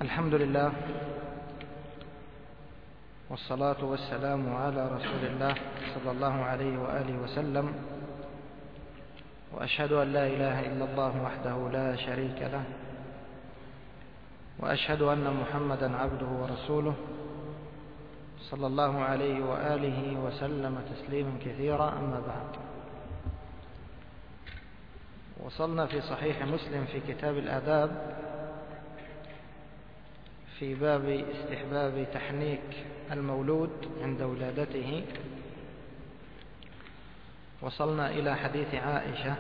الحمد لله والصلاة والسلام على رسول الله صلى الله عليه وآله وسلم، وأشهد أن لا إله إلا الله وحده لا شريك له، وأشهد أن محمدا عبده ورسوله صلى الله عليه وآله وسلم تسليما كثيرا. أما بعد، وصلنا في صحيح مسلم في كتاب الآداب في باب استحباب تحنيك المولود عند ولادته. وصلنا إلى حديث عائشة.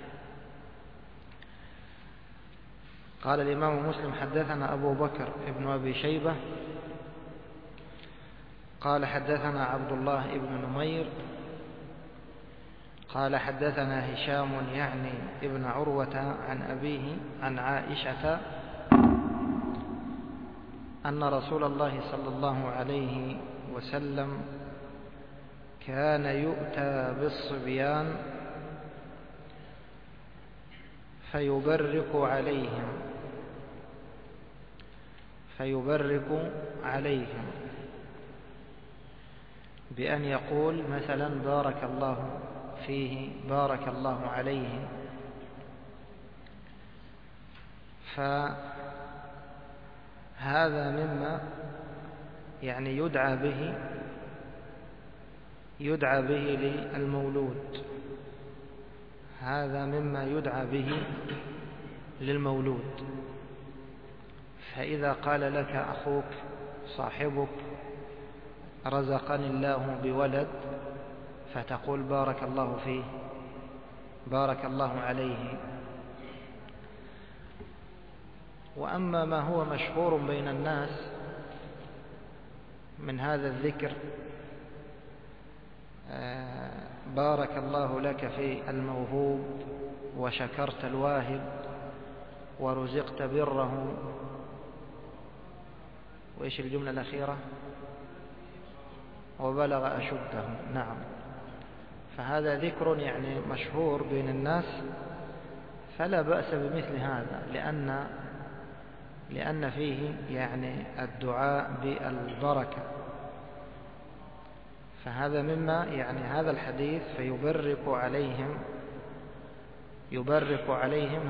قال الإمام مسلم: حدثنا أبو بكر ابن أبي شيبة قال حدثنا عبد الله ابن نمير قال حدثنا هشام يعني ابن عروة عن أبيه عن عائشة أن رسول الله صلى الله عليه وسلم كان يؤتى بالصبيان فيبرك عليهم بأن يقول مثلا: بارك الله فيه، بارك الله عليه. فهذا مما يعني يدعى به للمولود، هذا مما يدعى به للمولود. فإذا قال لك أخوك صاحبك: رزقني الله بولد، فتقول: بارك الله فيه، بارك الله عليه. وأما ما هو مشهور بين الناس من هذا الذكر: بارك الله لك في الموهوب، وشكرت الواهب، ورزقت بره، وإيش الجملة الأخيرة؟ وبلغ أشده. نعم، فهذا ذكر يعني مشهور بين الناس، فلا بأس بمثل هذا، لأن فيه يعني الدعاء بالبركة. فهذا مما يعني هذا الحديث فيبرك عليهم،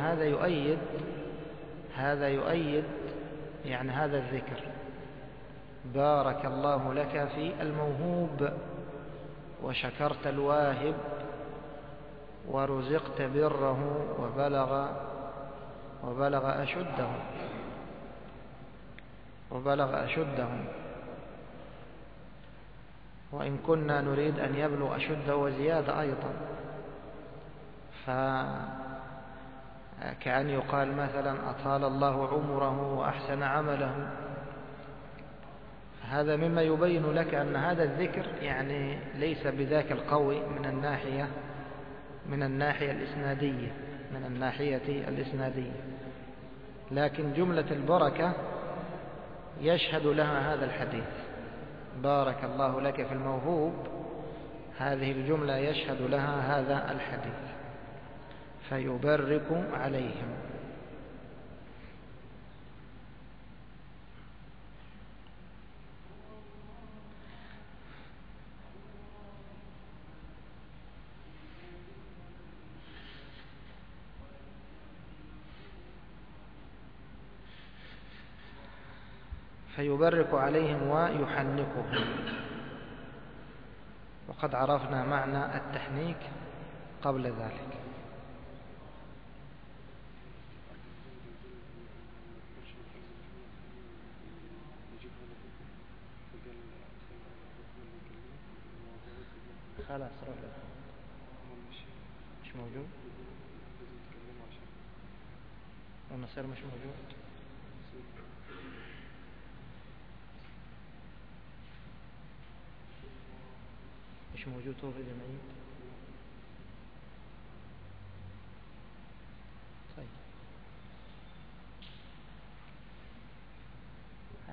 هذا يؤيد يعني هذا الذكر: بارك الله لك في الموهوب، وشكرت الواهب، ورزقت بره، وبلغ أشده. وإن كنا نريد أن يبلغ أشده وزيادة أيضا، فكأن يقال مثلا: أطال الله عمره وأحسن عمله. هذا مما يبين لك أن هذا الذكر يعني ليس بذاك القوي من الناحية الإسنادية، لكن جملة البركة يشهد لها هذا الحديث: بارك الله لك في الموهوب. هذه الجملة يشهد لها هذا الحديث: فيبرك عليهم. فيبرك عليهم ويحنكهم. وقد عرفنا معنى التحنيك قبل ذلك. خلاص روح له. مش موجود، والنصير مش موجود. مش موجود هو في الجمعية. طيب هات.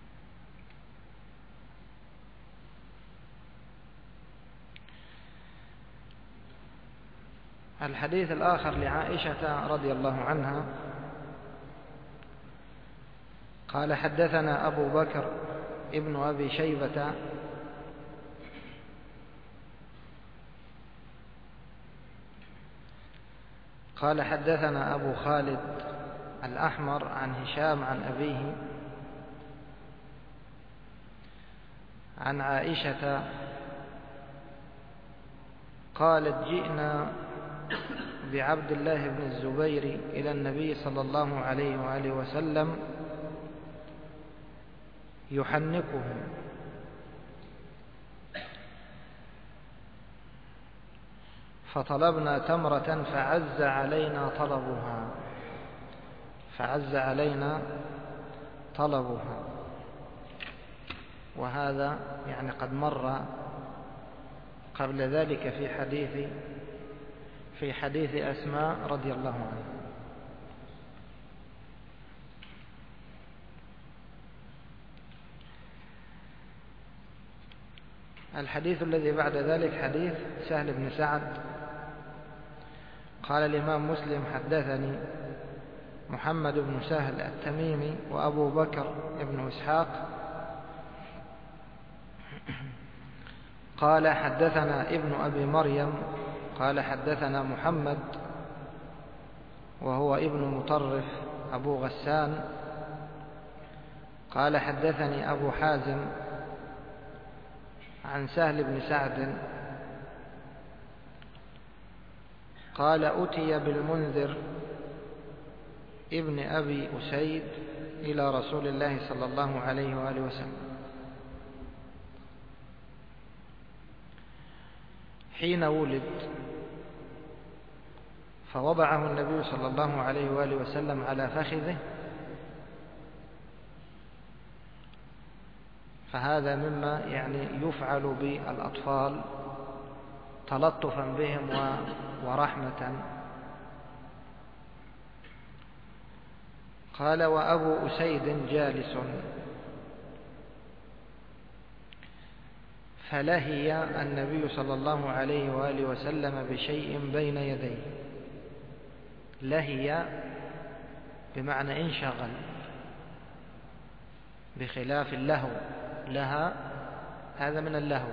الحديث الآخر لعائشة رضي الله عنها قال حدثنا أبو بكر ابن أبي شيبة قال حدثنا أبو خالد الأحمر عن هشام عن أبيه عن عائشة قالت جئنا بعبد الله بن الزبير إلى النبي صلى الله عليه وآله وسلم يحنكه فطلبنا تمرة فعز علينا طلبها وهذا يعني قد مر قبل ذلك في حديث أسماء رضي الله عنها. الحديث الذي بعد ذلك حديث سهل بن سعد قال الإمام مسلم حدثني محمد بن سهل التميمي وأبو بكر بن إسحاق قال حدثنا ابن أبي مريم قال حدثنا محمد وهو ابن مطرف أبو غسان قال حدثني أبو حازم عن سهل بن سعد قال أتي بالمنذر ابن أبي أسيد إلى رسول الله صلى الله عليه وآله وسلم حين ولد فوضعه النبي صلى الله عليه وآله وسلم على فخذه، فهذا مما يعني يفعل بالأطفال تلطفا بهم ورحمة. قال وأبو أسيد جالس فلهي النبي صلى الله عليه وآله وسلم بشيء بين يديه. لهي بمعنى انشغل، بخلاف اللهو، لها هذا من اللهو،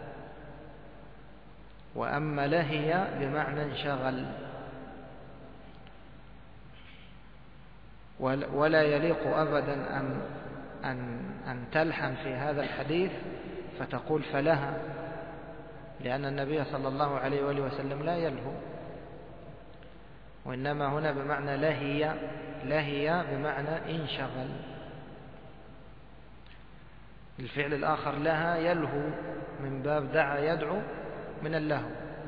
وأما لهي بمعنى انشغل. ولا يليق أبدا أن تلحن في هذا الحديث فتقول فلها، لأن النبي صلى الله عليه وآله وسلم لا يلهو، وإنما هنا بمعنى لهي. لهي بمعنى انشغل. الفعل الآخر لها يلهو من باب دعا يدعو من اللهو،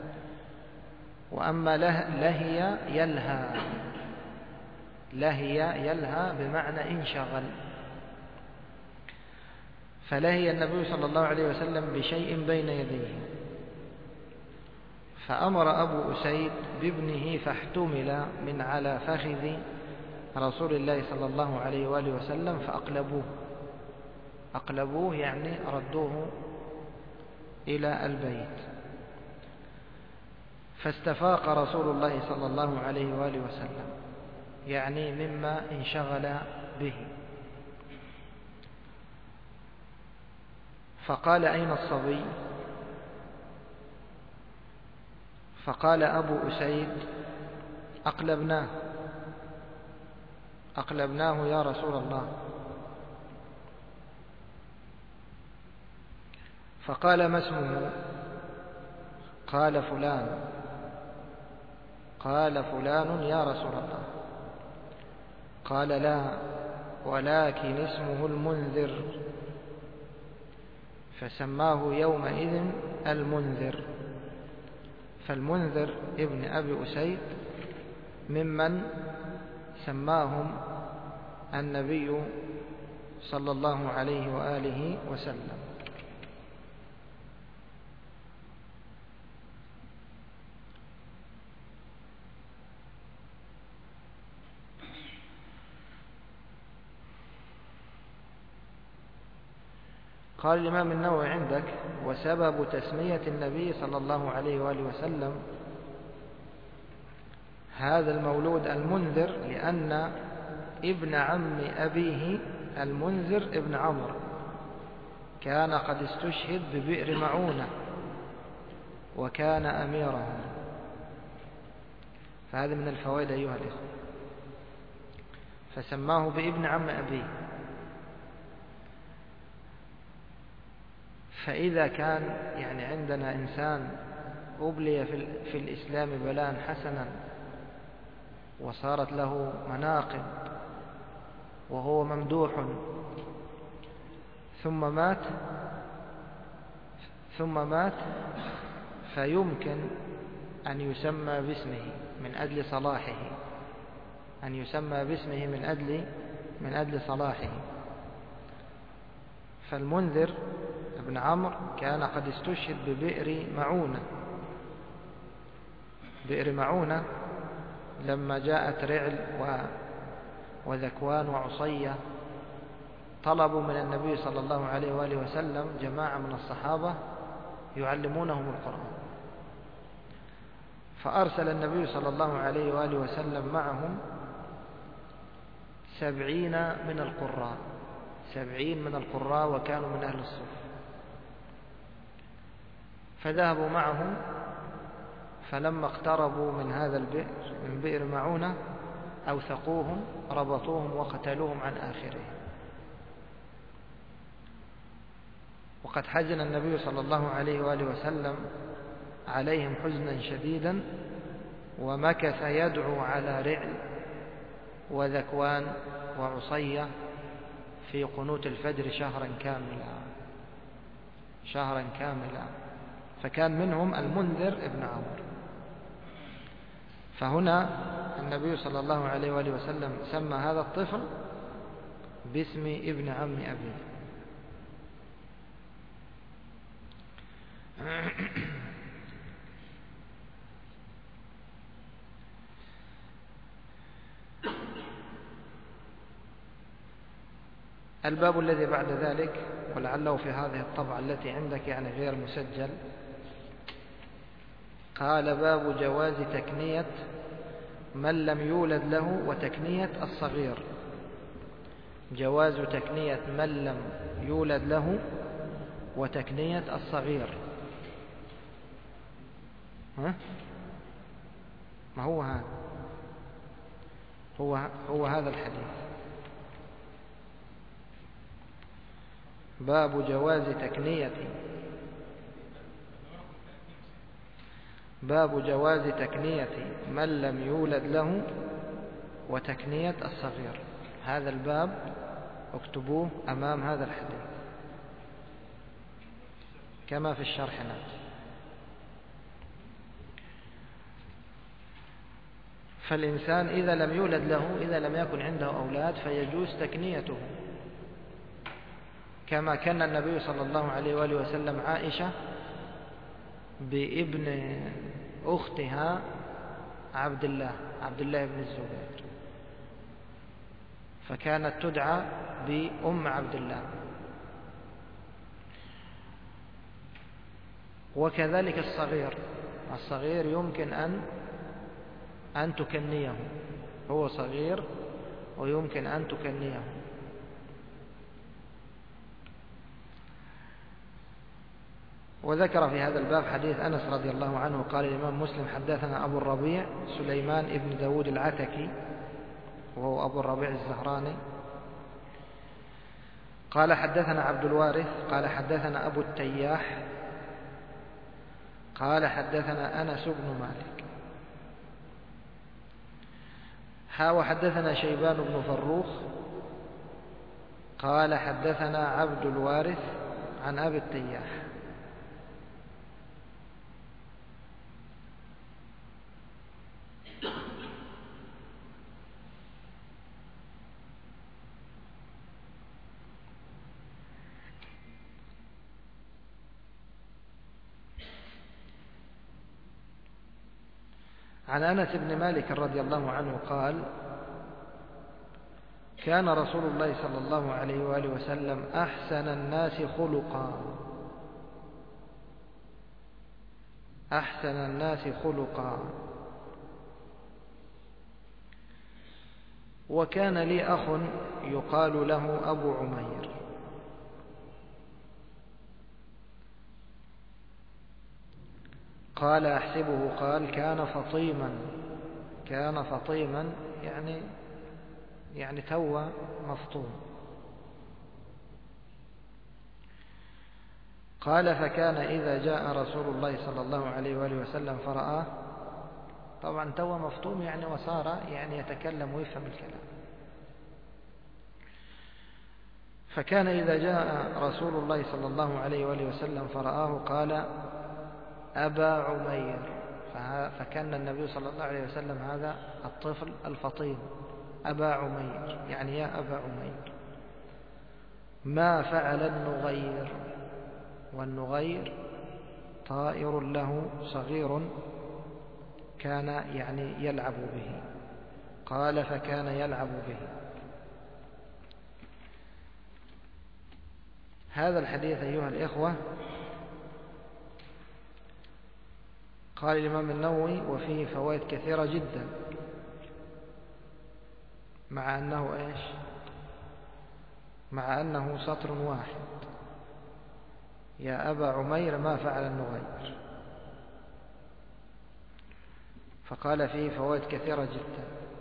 وأما لهي يلهى. لهي يلهى بمعنى انشغل. فلهي النبي صلى الله عليه وسلم بشيء بين يديه، فأمر أبو أسيد بابنه فاحتمل من على فخذ رسول الله صلى الله عليه وآله وسلم فأقلبوه. أقلبوه يعني ردوه إلى البيت. فاستفاق رسول الله صلى الله عليه وآله وسلم، يعني مما انشغل به. فقال أين الصبي؟ فقال أبو أسيد أقلبناه يا رسول الله. فقال ما اسمه؟ قال فلان. قال فلان يا رسول الله. قال لا، ولكن اسمه المنذر. فسماه يومئذ المنذر. فالمنذر ابن أبي أسيد ممن سماهم النبي صلى الله عليه وآله وسلم. قال الإمام النووي عندك وسبب تسمية النبي صلى الله عليه وآله وسلم هذا المولود المنذر لأن ابن عم أبيه المنذر ابن عمرو كان قد استشهد ببئر معونة وكان أميرهم. فهذا من الفوائد أيها الإخوة. فسماه بابن عم أبيه. فإذا كان يعني عندنا إنسان أبلي في الإسلام بلاء حسنا وصارت له مناقب وهو ممدوح ثم مات فيمكن أن يسمى باسمه من أجل صلاحه، أن يسمى باسمه من أجل صلاحه. فالمنذر ابن عمرو كان قد استشهد ببئر معونة. بئر معونة لما جاءت رعل وذكوان وعصية طلبوا من النبي صلى الله عليه وآله وسلم جماعة من الصحابة يعلمونهم القرآن، فأرسل النبي صلى الله عليه وآله وسلم معهم 70 من القراء وكانوا من أهل الصف. فذهبوا معهم، فلما اقتربوا من هذا البئر من بئر معونة أوثقوهم ربطوهم وقتلوهم عن آخرهم. وقد حزن النبي صلى الله عليه وآله وسلم عليهم حزنا شديدا، ومكث يدعو على رعل وذكوان وعصية في قنوت الفجر شهرا كاملا. فكان منهم المنذر ابن عمرو. فهنا النبي صلى الله عليه وآله وسلم سمى هذا الطفل باسم ابن عم أبيه. الباب الذي بعد ذلك، ولعله في هذه الطبعة التي عندك يعني غير مسجل، قال باب جواز تكنية من لم يولد له وتكنية الصغير. جواز تكنية من لم يولد له وتكنية الصغير. ما هو هذا؟ هو هذا الحديث. باب جواز تكنية من لم يولد له وتكنية الصغير. هذا الباب اكتبوه أمام هذا الحديث كما في الشرح نفسه. فالإنسان إذا لم يولد له، إذا لم يكن عنده أولاد، فيجوز تكنيته، كما كان النبي صلى الله عليه وآله وسلم عائشة بابن أختها عبد الله بن الزبير، فكانت تدعى بأم عبد الله. وكذلك الصغير يمكن أن تكنيه، هو صغير ويمكن أن تكنيه. وذكر في هذا الباب حديث أنس رضي الله عنه قال الإمام مسلم حدثنا أبو الربيع سليمان ابن داود العتكي، وهو أبو الربيع الزهراني، قال حدثنا عبد الوارث قال حدثنا أبو التياح قال حدثنا أنس بن مالك وحدثنا شيبان بن فروخ قال حدثنا عبد الوارث عن أبي التياح. عن أنس بن مالك رضي الله عنه قال كان رسول الله صلى الله عليه وآله وسلم أحسن الناس خلقا وكان لي أخ يقال له أبو عمير. قال أحسبه قال كان فطيما يعني تو مفطوم. قال فكان إذا جاء رسول الله صلى الله عليه وآله وسلم فرآه، طبعا تو مفطوم يعني وصار يعني يتكلم ويفهم الكلام. فكان إذا جاء رسول الله صلى الله عليه وآله وسلم فرآه قال أبا عمير. فكان النبي صلى الله عليه وسلم هذا الطفل الفطين أبا عمير، يعني يا أبا عمير ما فعل النغير. والنغير طائر له صغير كان يعني يلعب به. قال فكان يلعب به. هذا الحديث أيها الإخوة قال الإمام النووي وفيه فوائد كثيرة جدا، مع أنه سطر واحد، يا أبا عمير ما فعل النغير، فقال فيه فوائد كثيرة جدا.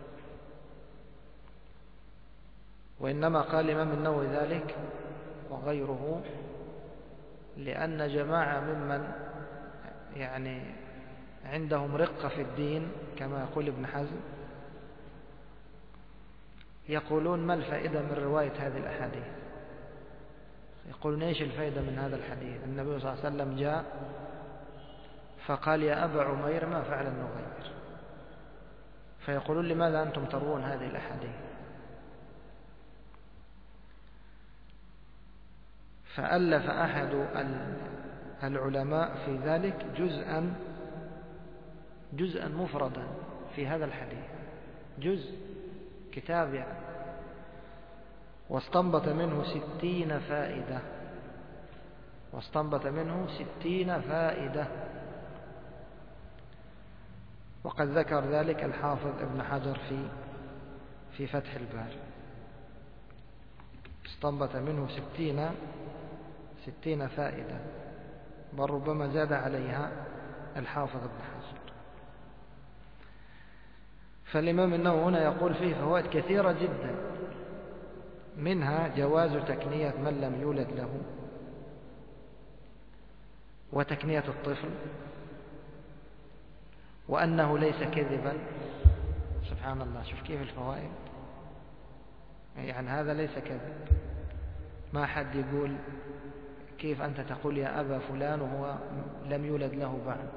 وإنما قال الإمام النووي ذلك وغيره لأن جماعة ممن يعني عندهم رقة في الدين كما يقول ابن حزم يقولون ما الفائدة من رواية هذه الأحاديث؟ يقولون ايش الفائدة من هذا الحديث؟ النبي صلى الله عليه وسلم جاء فقال يا أبا عمير ما فعل النغير، فيقولون لماذا أنتم تروون هذه الأحاديث؟ فألف أحد العلماء في ذلك جزءا مفردا في هذا الحديث، كتاب يعني، واستنبط منه 60 فائدة. وقد ذكر ذلك الحافظ ابن حجر في فتح الباري، استنبط منه 60 فائدة، بل ربما زاد عليها الحافظ ابن حجر. فالإمام النووي هنا يقول فيه فوائد كثيرة جدا، منها جواز تكنية من لم يولد له وتكنية الطفل، وأنه ليس كذبا. سبحان الله، شوف كيف الفوائد، يعني هذا ليس كذب. ما حد يقول كيف أنت تقول يا أبا فلان وهو لم يولد له بعد.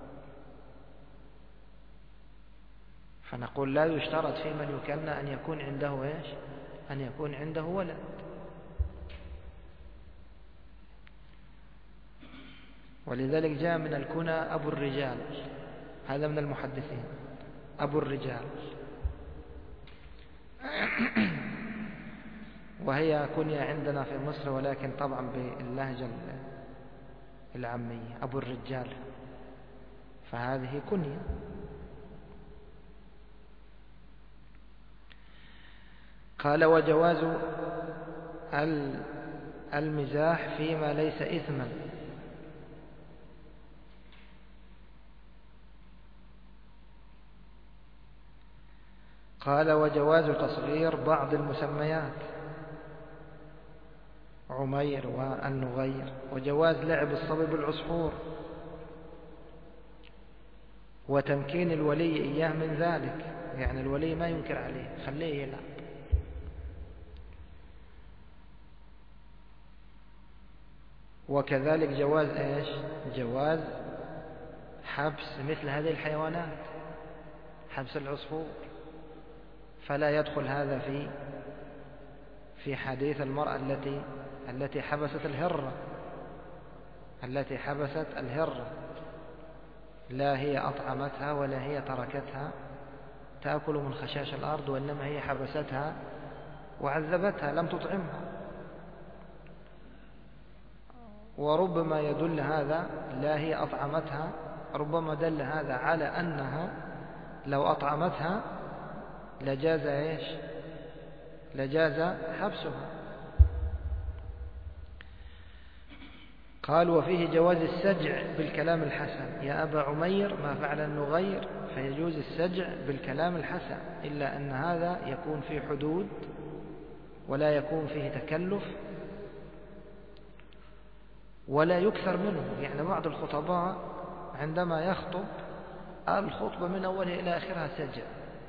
فنقول لا يشترط في من يكنى أن يكون عنده إيش؟ أن يكون عنده ولد. ولذلك جاء من الكنى أبو الرجال، هذا من المحدثين، أبو الرجال، وهي كنية عندنا في مصر ولكن طبعا باللهجة العامية، أبو الرجال، فهذه كنية. قال وجواز المزاح فيما ليس إثما. قال وجواز تصغير بعض المسميات عمير والنغير، وجواز لعب الصبي بالعصفور، وتمكين الولي إياه من ذلك، يعني الولي ما ينكر عليه، خليه يلعب. وكذلك جواز ايش؟ جواز حبس مثل هذه الحيوانات، حبس العصفور، فلا يدخل هذا في حديث المرأة التي حبست الهرة، لا هي أطعمتها ولا هي تركتها تأكل من خشاش الأرض، وإنما هي حبستها وعذبتها، لم تطعمها. وربما يدل هذا لا هي أطعمتها، ربما دل هذا على أنها لو أطعمتها لجاز إيش؟ لجاز حبسها. قال وفيه جواز السجع بالكلام الحسن. يا أبا عمير ما فعل النغير فيجوز السجع بالكلام الحسن، إلا أن هذا يكون فيه حدود ولا يكون فيه تكلف ولا يكثر منه. يعني بعض الخطباء عندما يخطب الخطبة من أولها إلى آخرها سجع،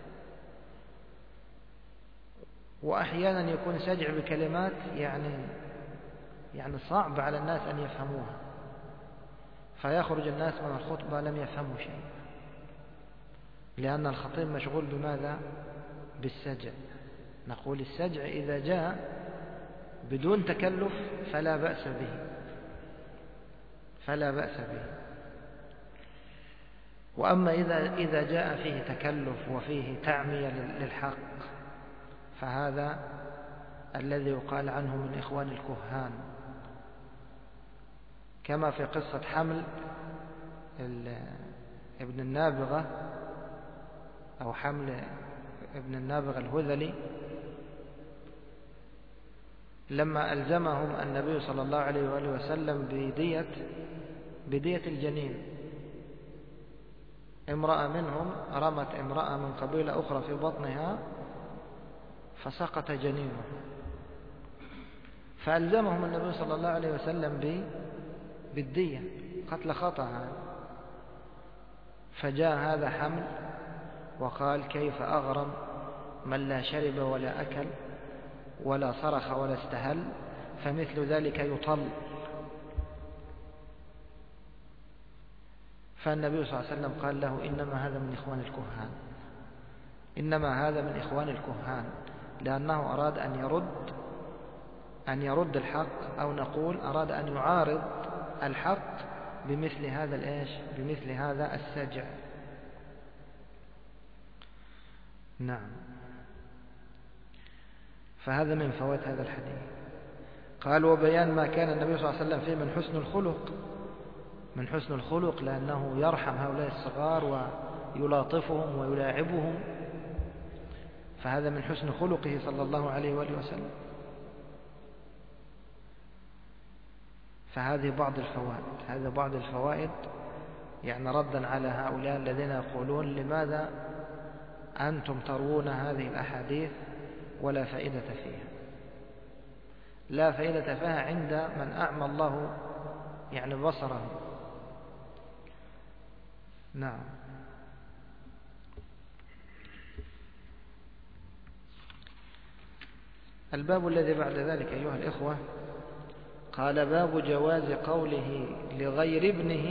وأحيانا يكون سجع بكلمات يعني صعب على الناس أن يفهموها، فيخرج الناس من الخطبة لم يفهموا شيء، لأن الخطيب مشغول بماذا؟ بالسجع. نقول السجع إذا جاء بدون تكلف فلا بأس به. وأما إذا جاء فيه تكلف وفيه تعمية للحق فهذا الذي يقال عنه من إخوان الكهان، كما في قصة حمل ابن النابغة أو حمل ابن النابغة الهذلي، لما ألزمهم النبي صلى الله عليه وآله وسلم بدية الجنين. امرأة منهم رمت امرأة من قبيلة أخرى في بطنها فسقط جنينه، فألزمهم النبي صلى الله عليه وسلم بالدية قتل خطأ. فجاء هذا حمل وقال كيف أغرم من لا شرب ولا أكل ولا صرخ ولا استهل، فمثل ذلك يطل. فالنبي صلى الله عليه وسلم قال له إنما هذا من إخوان الكهان، لأنه أراد أن يرد الحق، أو نقول أراد أن يعارض الحق بمثل هذا السجع. نعم. فهذا من فوات هذا الحديث. قال وبيان ما كان النبي صلى الله عليه وسلم فيه من حسن الخلق، لأنه يرحم هؤلاء الصغار ويلاطفهم ويلاعبهم، فهذا من حسن خلقه صلى الله عليه وآله وسلم. فهذه بعض الفوائد يعني ردا على هؤلاء الذين يقولون لماذا أنتم تروون هذه الأحاديث ولا فائدة فيها. لا فائدة فيها عند من أعمى الله يعني بصره. نعم. الباب الذي بعد ذلك أيها الإخوة، قال باب جواز قوله لغير ابنه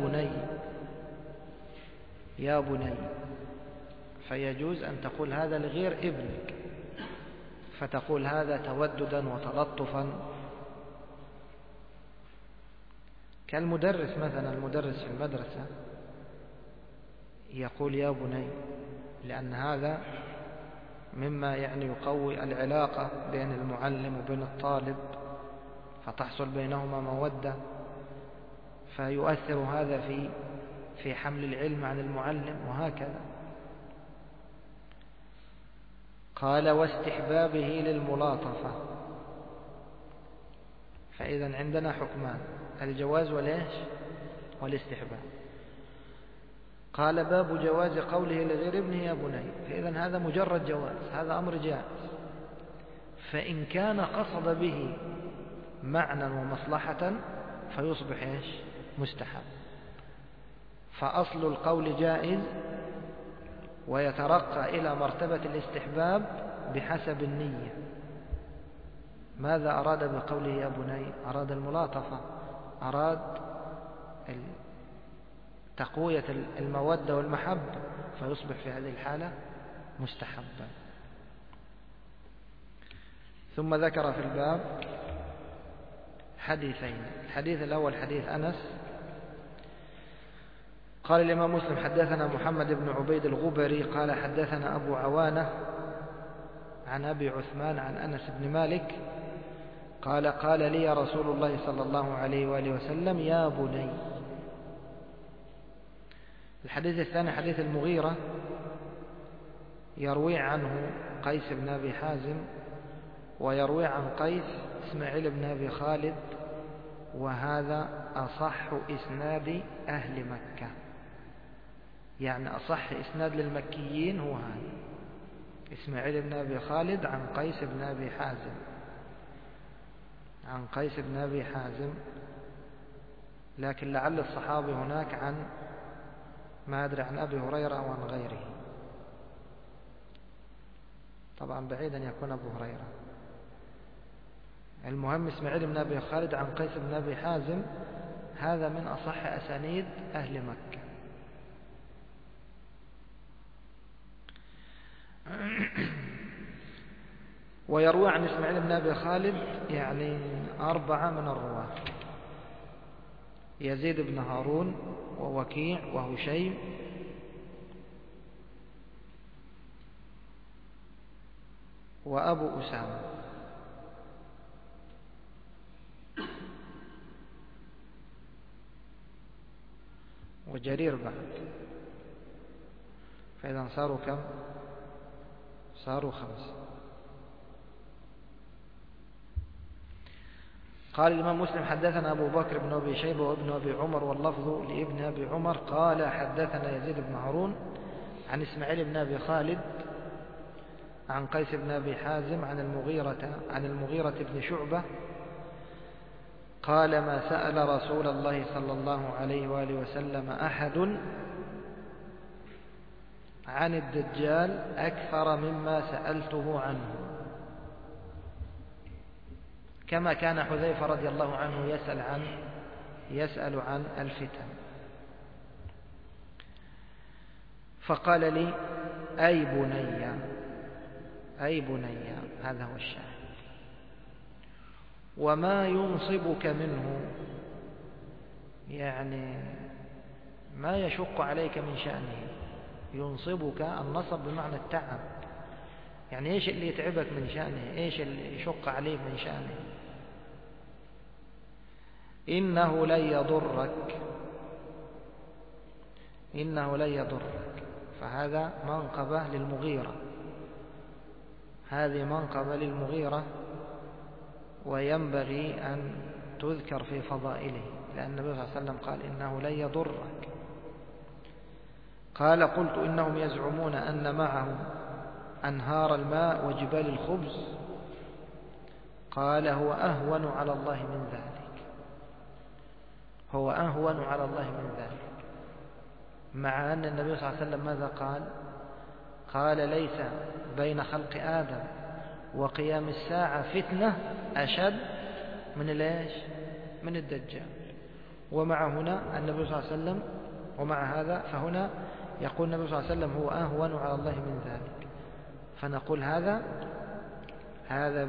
يا بني، فيجوز أن تقول هذا لغير ابنك، فتقول هذا توددا وتلطفا، كالمدرس مثلا، المدرس في المدرسة يقول يا بني، لأن هذا مما يعني يقوي العلاقة بين المعلم وبين الطالب، فتحصل بينهما مودة، فيؤثر هذا في حمل العلم عن المعلم، وهكذا. قال واستحبابه للملاطفة. فإذا عندنا حكمان، الجواز والاستحباب. قال باب جواز قوله لغير ابنه يا بني، فإذا هذا مجرد جواز، هذا أمر جائز. فإن كان قصد به معنى ومصلحة فيصبح مستحب. فأصل القول جائز ويترقى إلى مرتبة الاستحباب بحسب النية. ماذا أراد بقوله يا بني؟ أراد الملاطفة، أراد تقوية المودة والمحبة، فيصبح في هذه الحالة مستحبا. ثم ذكر في الباب حديثين. الحديث الأول حديث أنس. قال الإمام مسلم حدثنا محمد بن عبيد الغبري قال حدثنا أبو عوانة عن أبي عثمان عن أنس بن مالك قال قال لي رسول الله صلى الله عليه وآله وسلم يا بني. الحديث الثاني حديث المغيرة، يروي عنه قيس بن أبي حازم ويروي عن قيس إسماعيل بن أبي خالد، وهذا أصح إسناد أهل مكة، يعني أصح إسناد للمكيين هو هذا، إسماعيل بن أبي خالد عن قيس بن أبي حازم، عن قيس بن أبي حازم. لكن لعل الصحابي هناك عن ما أدري عن أبي هريرة أو عن غيره، طبعا بعيد أن يكون أبو هريرة. المهم إسماعيل بن أبي خالد عن قيس بن أبي حازم، هذا من أصح أسانيد أهل مكة. ويروى عن إسماعيل بن أبي خالد يعني 4 من الرواة: يزيد بن هارون، ووكيع، وهشيم، وأبو أسامة. وجرير بعد، فإذا صاروا كم؟ صاروا 5. قال الإمام مسلم: حدثنا أبو بكر بن أبي شيبة وابن أبي عمر، واللفظ لابن أبي عمر، قال حدثنا يزيد بن هارون عن إسماعيل بن أبي خالد عن قيس بن أبي حازم عن المغيرة بن شعبة قال: ما سأل رسول الله صلى الله عليه وآله وسلم أحد عن الدجال أكثر مما سألته عنه. كما كان حذيفة رضي الله عنه يسأل عن الفتن. فقال لي: أي بني، هذا هو الشاهد. وما ينصبك منه، يعني ما يشق عليك من شأنه. ينصبك، النصب بمعنى التعب، يعني إيش اللي يتعبك من شأنه، إيش اللي يشق عليك من شأنه. إنه لن يضرك. فهذا منقبة للمغيرة، هذه منقبة للمغيرة، وينبغي أن تذكر في فضائله، لأن النبي صلى الله عليه وسلم قال: إنه لن يضرك. قال: قلت: إنهم يزعمون أن معهم أنهار الماء وجبال الخبز. قال: هو أهون على الله من ذلك. مع أن النبي صلى الله عليه وسلم ماذا قال: ليس بين خلق آدم وقيام الساعة فتنة أشد من الدجال. ومع هنا النبي صلى الله عليه وسلم، ومع هذا فهنا يقول النبي صلى الله عليه وسلم: هو أهون على الله من ذلك. فنقول هذا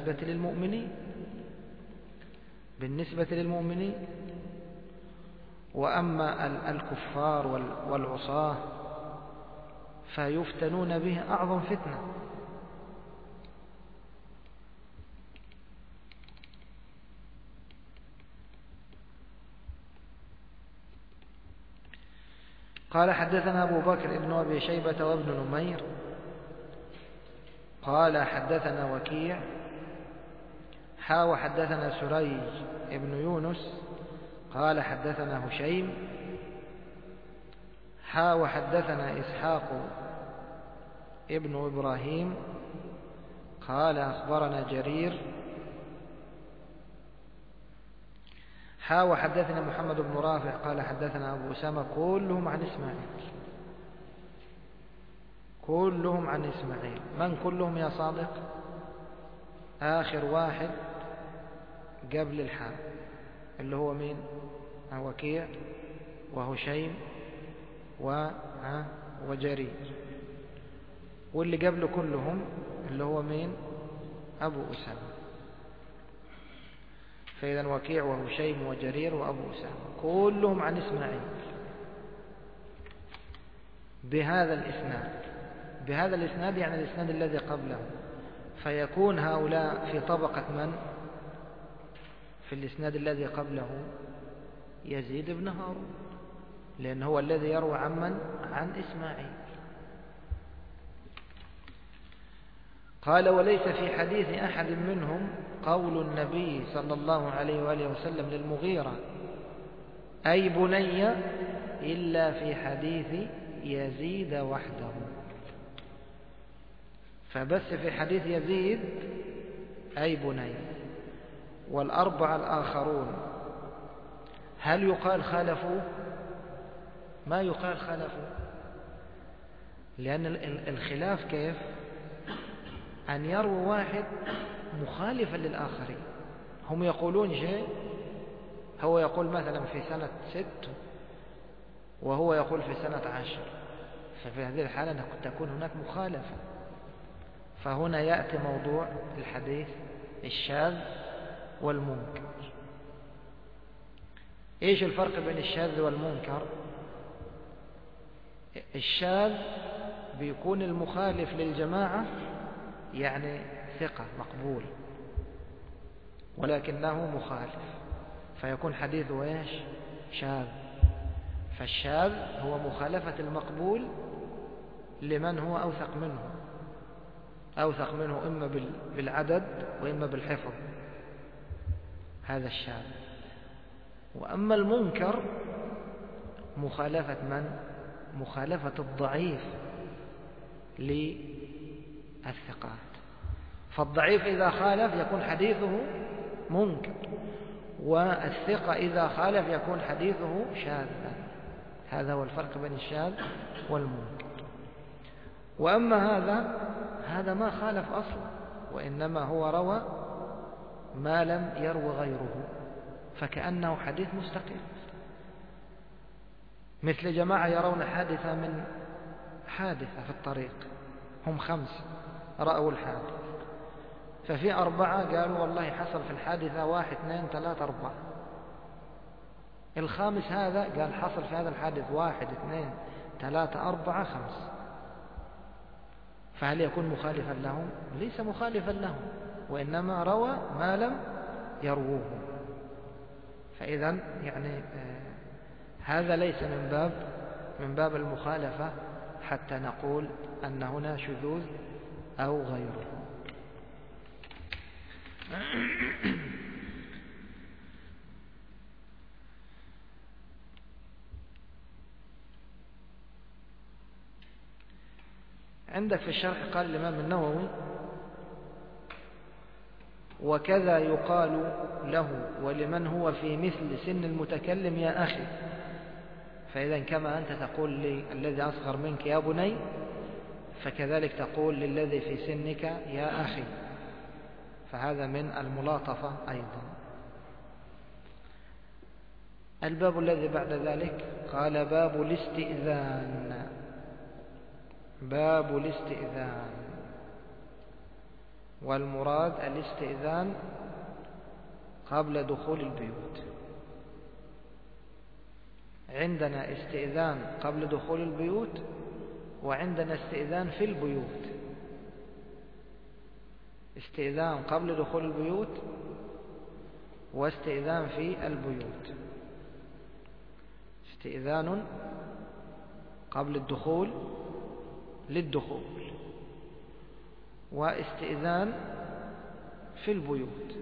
بالنسبة للمؤمنين. وأما الكفار والعصاة فيفتنون به أعظم فتنة. قال: حدثنا أبو بكر ابن أبي شيبة وابن نمير قال: حدثنا وكيع وحدثنا سريج ابن يونس قال: حدثنا هشيم وحدثنا إسحاق ابن إبراهيم قال: أخبرنا جرير وحدثنا محمد بن رافع قال: حدثنا أبو أسامة، كلهم عن إسماعيل. من كلهم يا صادق؟ آخر واحد قبل الحاء اللي هو مين؟ وكيع وهشيم وجرير. واللي قبله كلهم اللي هو مين؟ أبو أسامة. فإذا وكيع وهشيم وجرير وأبو أسامة كلهم عن إسماعيل بهذا الإسناد، يعني الإسناد الذي قبله. فيكون هؤلاء في طبقة من؟ في الإسناد الذي قبله يزيد بن هارون، لأنه هو الذي يروى عن إسماعيل. قال وليس في حديث أحد منهم قول النبي صلى الله عليه وآله وسلم للمغيرة أي بني إلا في حديث يزيد وحده. فبس في حديث يزيد أي بني. والأربعة الآخرون هل يقال خالفوا؟ ما يقال خالفوا، لأن الخلاف كيف؟ أن يروي واحد مخالفا للآخرين. هم يقولون شيء، هو يقول مثلا في سنة 6 وهو يقول في سنة 10، ففي هذه الحالة تكون هناك مخالفة. فهنا يأتي موضوع الحديث الشاذ والمنكر. إيش الفرق بين الشاذ والمنكر؟ الشاذ بيكون المخالف للجماعة يعني ثقة مقبول ولكنه مخالف، فيكون حديثه إيش؟ شاذ. فالشاذ هو مخالفة المقبول لمن هو أوثق منه إما بالعدد وإما بالحفظ، هذا الشاذ. وأما المنكر مخالفة من؟ مخالفة الضعيف للثقات. فالضعيف إذا خالف يكون حديثه منكر، والثقة إذا خالف يكون حديثه شاذا. هذا هو الفرق بين الشاذ والمنكر. وأما هذا ما خالف أصلا، وإنما هو روى ما لم يروي غيره، فكأنه حديث مستقل. مثل جماعة يرون حادثة في الطريق، هم 5 رأوا الحادث، ففي 4 قالوا والله حصل في الحادثة 1 2 3 4. الخامس هذا قال حصل في هذا الحادث 1 2 3 4 5. فهل يكون مخالفا لهم؟ ليس مخالفا لهم، وإنما روى ما لم يروه. فإذا يعني هذا ليس من باب المخالفة حتى نقول أن هنا شذوذ أو غيره. عندك في الشرح قال الإمام النووي: وكذا يقال له ولمن هو في مثل سن المتكلم يا أخي. فإذا كما أنت تقول للذي أصغر منك يا بني، فكذلك تقول للذي في سنك يا أخي، فهذا من الملاطفة أيضا. الباب الذي بعد ذلك قال: باب الاستئذان. باب الاستئذان، والمراد الاستئذان قبل دخول البيوت. عندنا استئذان قبل دخول البيوت، وعندنا استئذان في البيوت. استئذان قبل دخول البيوت واستئذان في البيوت. استئذان قبل الدخول للدخول، واستئذان في البيوت.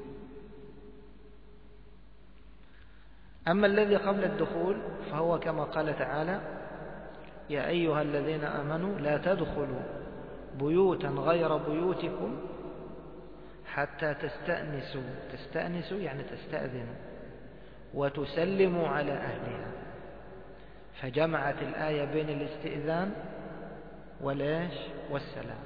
أما الذي قبل الدخول فهو كما قال تعالى: يا أيها الذين آمنوا لا تدخلوا بيوتا غير بيوتكم حتى تستأنسوا. تستأنسوا يعني تستأذنوا، وتسلموا على أهلها. فجمعت الآية بين الاستئذان والسلام.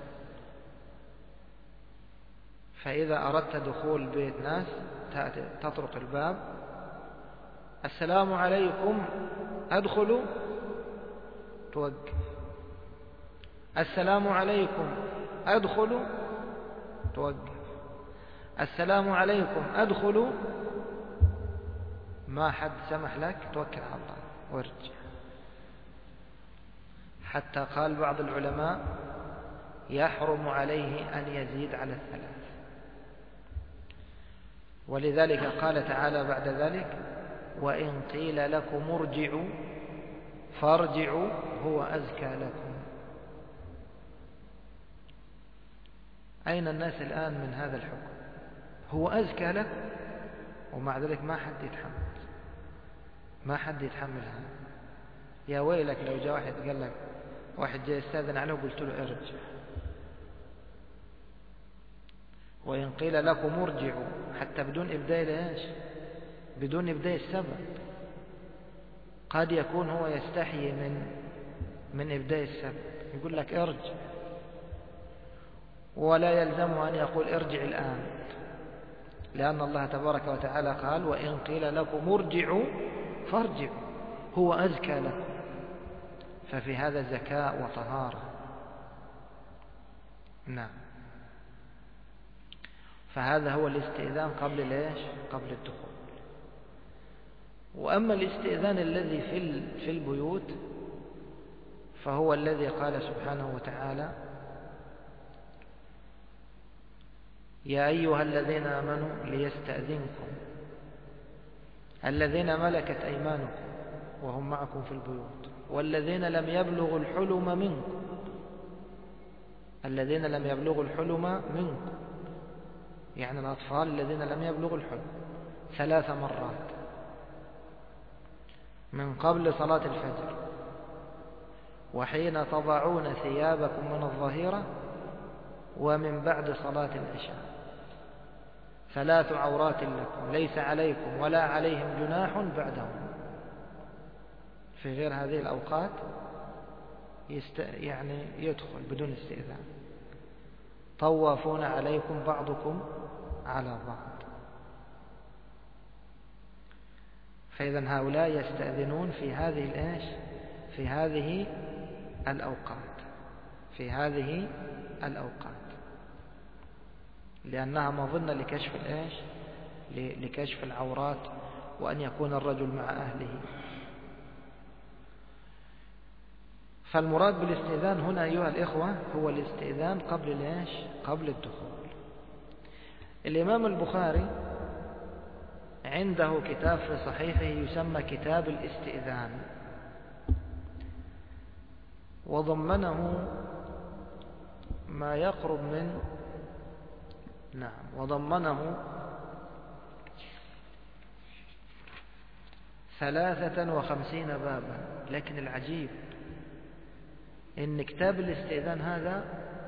فإذا أردت دخول بيت ناس تطرق الباب: السلام عليكم، أدخلوا، توقف. السلام عليكم، أدخلوا، توقف. السلام عليكم، أدخلوا، ما حد سمح لك، توكل على الله وارجع. حتى قال بعض العلماء: يحرم عليه أن يزيد على 3. ولذلك قال تعالى بعد ذلك: وإن قيل لكم ارجعوا فارجعوا هو أزكى لكم. أين الناس الآن من هذا الحكم؟ هو أزكى لك ومع ذلك ما حد يتحمل هذا. يا ويلك لو جاء واحد قال لك، واحد جاء يستأذن عليه وقلت له ارجع، وإن قيل لكم ارجعوا حتى بدون إبداء ليش؟ بدون إبداء السبب. قد يكون هو يستحي من إبداء السبب، يقول لك ارجع، ولا يلزمه أن يقول ارجع الآن، لأن الله تبارك وتعالى قال وإن قيل لكم ارجعوا فارجعوا، هو أزكى لكم. ففي هذا زكاء وطهارة. نعم. فهذا هو الاستئذان قبل ليش؟ قبل الدخول. وأما الاستئذان الذي في البيوت فهو الذي قال سبحانه وتعالى يا أيها الذين آمنوا ليستأذنكم الذين ملكت أيمانكم وهم معكم في البيوت والذين لم يبلغوا الحلم منكم. الذين لم يبلغوا الحلم منكم يعني الأطفال الذين لم يبلغوا الحلم 3 مرات من قبل صلاة الفجر وحين تضعون ثيابكم من الظهيرة ومن بعد صلاة العشاء 3 عورات لكم ليس عليكم ولا عليهم جناح بعدهم. في غير هذه الأوقات يعني يدخل بدون استئذان. طوافون عليكم بعضكم على بعض. فإذا هؤلاء يستأذنون في هذه الإيش؟ في هذه الأوقات، في هذه الأوقات، لأنها مظنة لكشف الإيش؟ لكشف العورات وأن يكون الرجل مع أهله. فالمراد بالاستئذان هنا أيها الإخوة هو الاستئذان قبل الإيش؟ قبل الدخول. الإمام البخاري عنده كتاب في صحيحه يسمى كتاب الاستئذان، وضمنه ما يقرب من 53 بابا. لكن العجيب إن كتاب الاستئذان هذا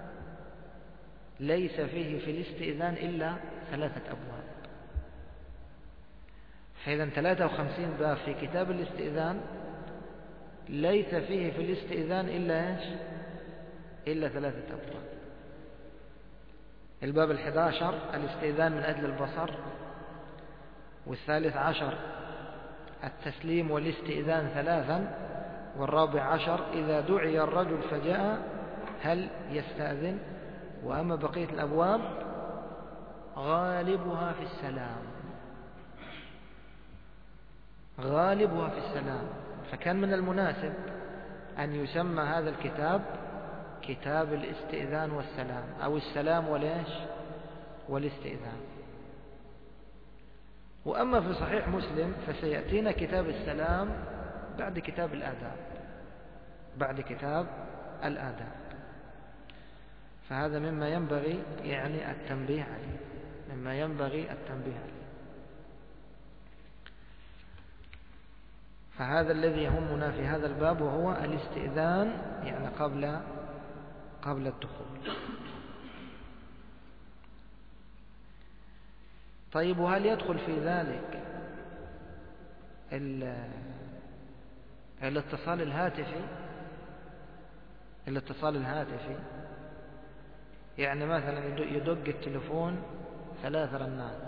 ليس فيه في الاستئذان إلا 3 أبواب. فإذا 53 باب في كتاب الاستئذان ليس فيه في الاستئذان إلا 3 أبواب. الباب 11 الاستئذان من أجل البصر، وال13 التسليم والاستئذان 3، وال14 إذا دعي الرجل فجاء هل يستأذن. وأما بقية الأبواب غالبها في السلام، غالبها في السلام. فكان من المناسب أن يسمى هذا الكتاب كتاب الاستئذان والسلام، أو السلام والاستئذان. وأما في صحيح مسلم فسيأتينا كتاب السلام بعد كتاب الآداب، فهذا مما ينبغي يعني التنبيه عليه، فهذا الذي يهمنا في هذا الباب وهو الاستئذان يعني قبل الدخول. طيب، وهل يدخل في ذلك الاتصال الهاتفي؟ يعني مثلا يدق التلفون 3 رنات،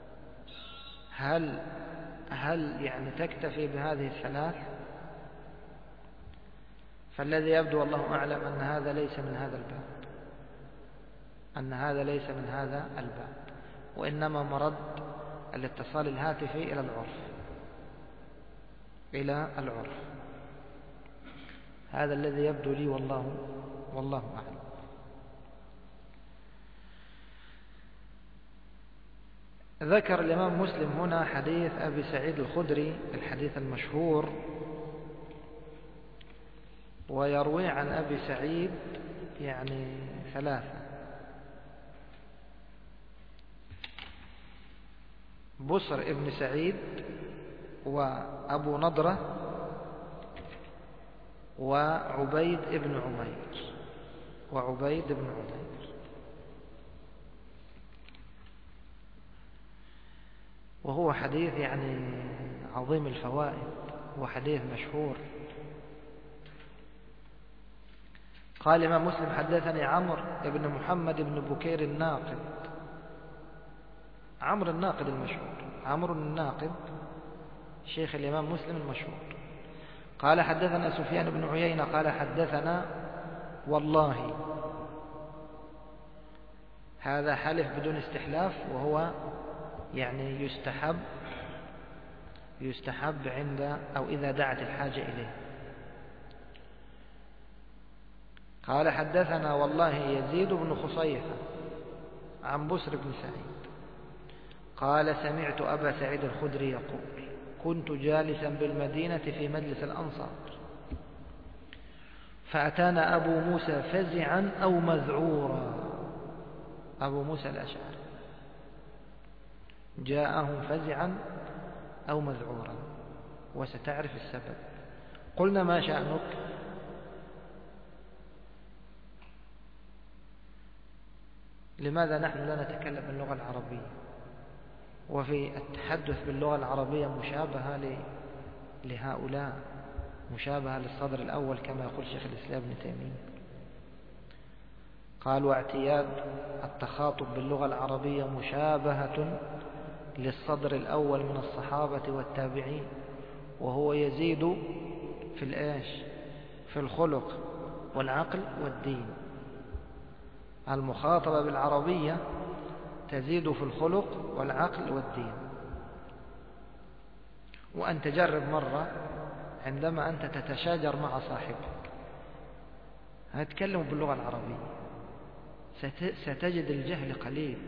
هل يعني تكتفي بهذه ال3؟ فالذي يبدو والله أعلم أن هذا ليس من هذا الباب، وإنما مرد الاتصال الهاتفي إلى العرف. هذا الذي يبدو لي والله أعلم. ذكر الإمام مسلم هنا حديث أبي سعيد الخدري، الحديث المشهور، ويروي عن أبي سعيد يعني 3. بصر ابن سعيد وأبو نضرة وعبيد ابن عمير وهو حديث يعني عظيم الفوائد وحديث مشهور. قال الإمام مسلم حدثني عمرو بن محمد بن بكير الناقد، عمرو الناقد المشهور، عمرو الناقد شيخ الإمام مسلم المشهور. قال حدثنا سفيان بن عيينة قال حدثنا والله، هذا حلف بدون استحلاف، وهو يعني يستحب عند أو إذا دعت الحاجة إليه. قال حدثنا والله يزيد بن خصيفة عن بسر بن سعيد قال سمعت أبا سعيد الخدري يقول كنت جالسا بالمدينة في مجلس الأنصار فأتانا أبو موسى فزعا أو مذعورا، أبو موسى الأشعري جاءهم فزعا أو مذعورا، وستعرف السبب. قلنا ما شأنك؟ لماذا نحن لا نتكلم باللغة العربية؟ وفي التحدث باللغة العربية مشابهة لهؤلاء، مشابهة للصدر الأول كما يقول شيخ الإسلام ابن تيمية. قال واعتياد التخاطب باللغة العربية مشابهة للصدر الأول من الصحابة والتابعين، وهو يزيد في الإيش؟ في الخلق والعقل والدين. المخاطبة بالعربية تزيد في الخلق والعقل والدين. وأن تجرب مرة عندما أنت تتشاجر مع صاحبك هتكلم باللغة العربية ستجد الجهل قليل،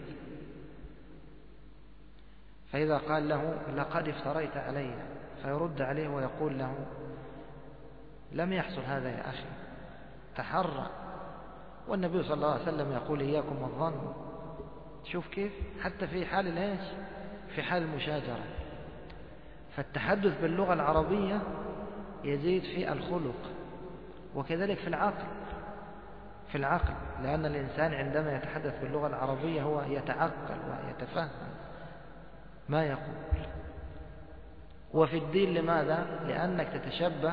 فإذا قال له لقد افتريت علي فيرد عليه ويقول له لم يحصل هذا يا أخي، تحرى. والنبي صلى الله عليه وسلم يقول إياكم والظن. شوف كيف حتى في حال الإيش؟ في حال المشاجرة. فالتحدث باللغة العربية يزيد في الخلق، وكذلك في العقل، لأن الإنسان عندما يتحدث باللغة العربية هو يتعقل ويتفهم ما يقول. وفي الدين لماذا؟ لأنك تتشبه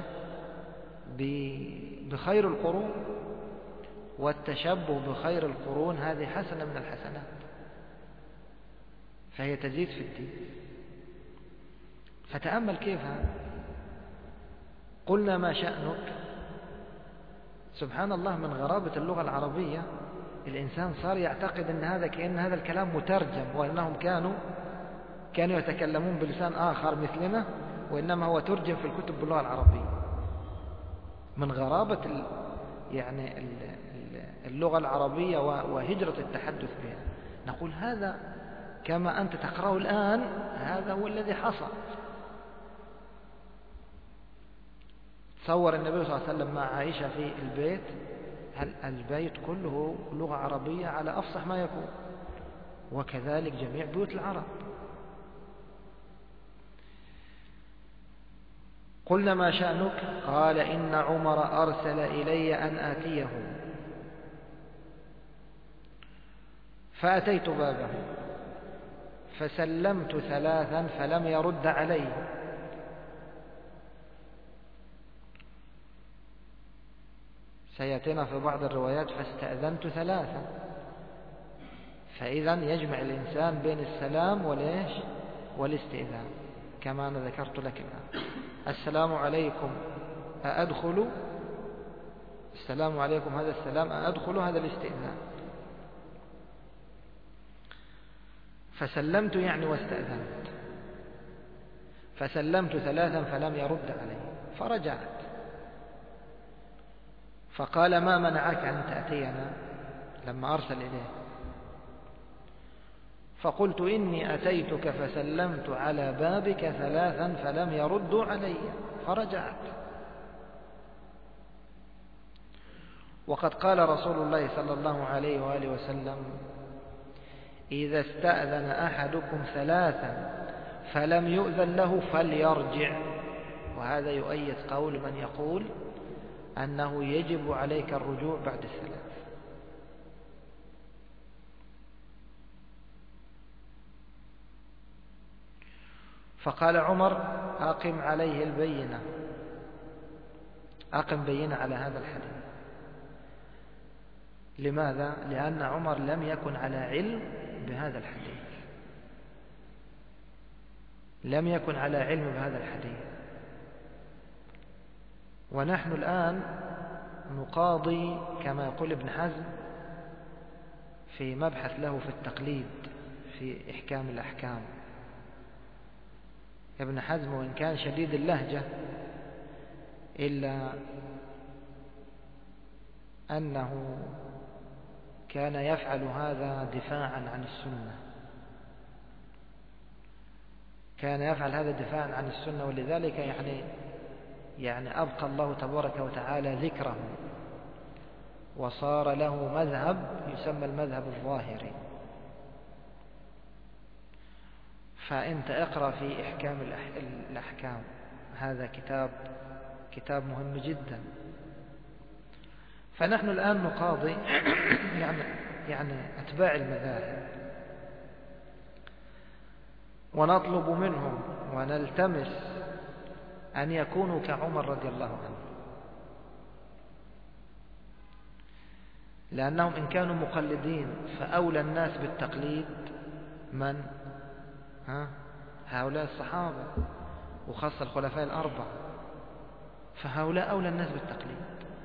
بخير القرون، والتشبه بخير القرون هذه حسنة من الحسنات، فهي تزيد في الدين. فتأمل كيف هذا. قلنا ما شأنك؟ سبحان الله، من غرابة اللغة العربية الإنسان صار يعتقد أن هذا كأن هذا الكلام مترجم، وأنهم كانوا يتكلمون بلسان آخر مثلنا، وإنما هو ترجم في الكتب باللغة العربية. من غرابة يعني اللغة العربية وهجرة التحدث بها. نقول هذا كما أنت تقرأه الآن هذا هو الذي حصل. تصور النبي صلى الله عليه وسلم مع عائشة في البيت، البيت كله لغة عربية على أفصح ما يكون، وكذلك جميع بيوت العرب. قلنا ما شأنك؟ قال إن عمر أرسل إلي أن آتيه، فأتيت بابه فسلمت 3 فلم يرد علي، سيأتينا في بعض الروايات فاستأذنت 3، فإذا يجمع الإنسان بين السلام والاستئذان كما أنا ذكرت لك الآن. السلام عليكم أأدخل، السلام عليكم هذا السلام، أأدخل هذا الاستئذان. فسلمت يعني واستأذنت، فسلمت 3 فلم يرد علي، فرجعت فقال ما منعك أن تأتينا لما أرسل إليه؟ فقلت إني أتيتك فسلمت على بابك 3 فلم يردوا علي، فرجعت. وقد قال رسول الله صلى الله عليه وآله وسلم إذا استأذن أحدكم 3 فلم يؤذن له فليرجع. وهذا يؤيد قول من يقول أنه يجب عليك الرجوع بعد الثلاث. فقال عمر أقم عليه البينة، أقم بينة على هذا الحديث. لماذا؟ لأن عمر لم يكن على علم بهذا الحديث، لم يكن على علم بهذا الحديث. ونحن الآن نقاضي كما يقول ابن حزم في مبحث له في التقليد في إحكام الأحكام. ابن حزم وإن كان شديد اللهجة إلا أنه كان يفعل هذا دفاعا عن السنة، كان يفعل هذا دفاعا عن السنة، ولذلك يعني أبقى الله تبارك وتعالى ذكره وصار له مذهب يسمى المذهب الظاهري. فأنت اقرأ في إحكام الأحكام، هذا كتاب مهم جدا. فنحن الآن نقاضي يعني أتباع المذاهب، ونطلب منهم ونلتمس أن يكونوا كعمر رضي الله عنه، لأنهم إن كانوا مقلدين فأولى الناس بالتقليد من؟ هؤلاء الصحابة، وخاصة الخلفاء الأربعة، فهؤلاء أولى الناس بالتقليد.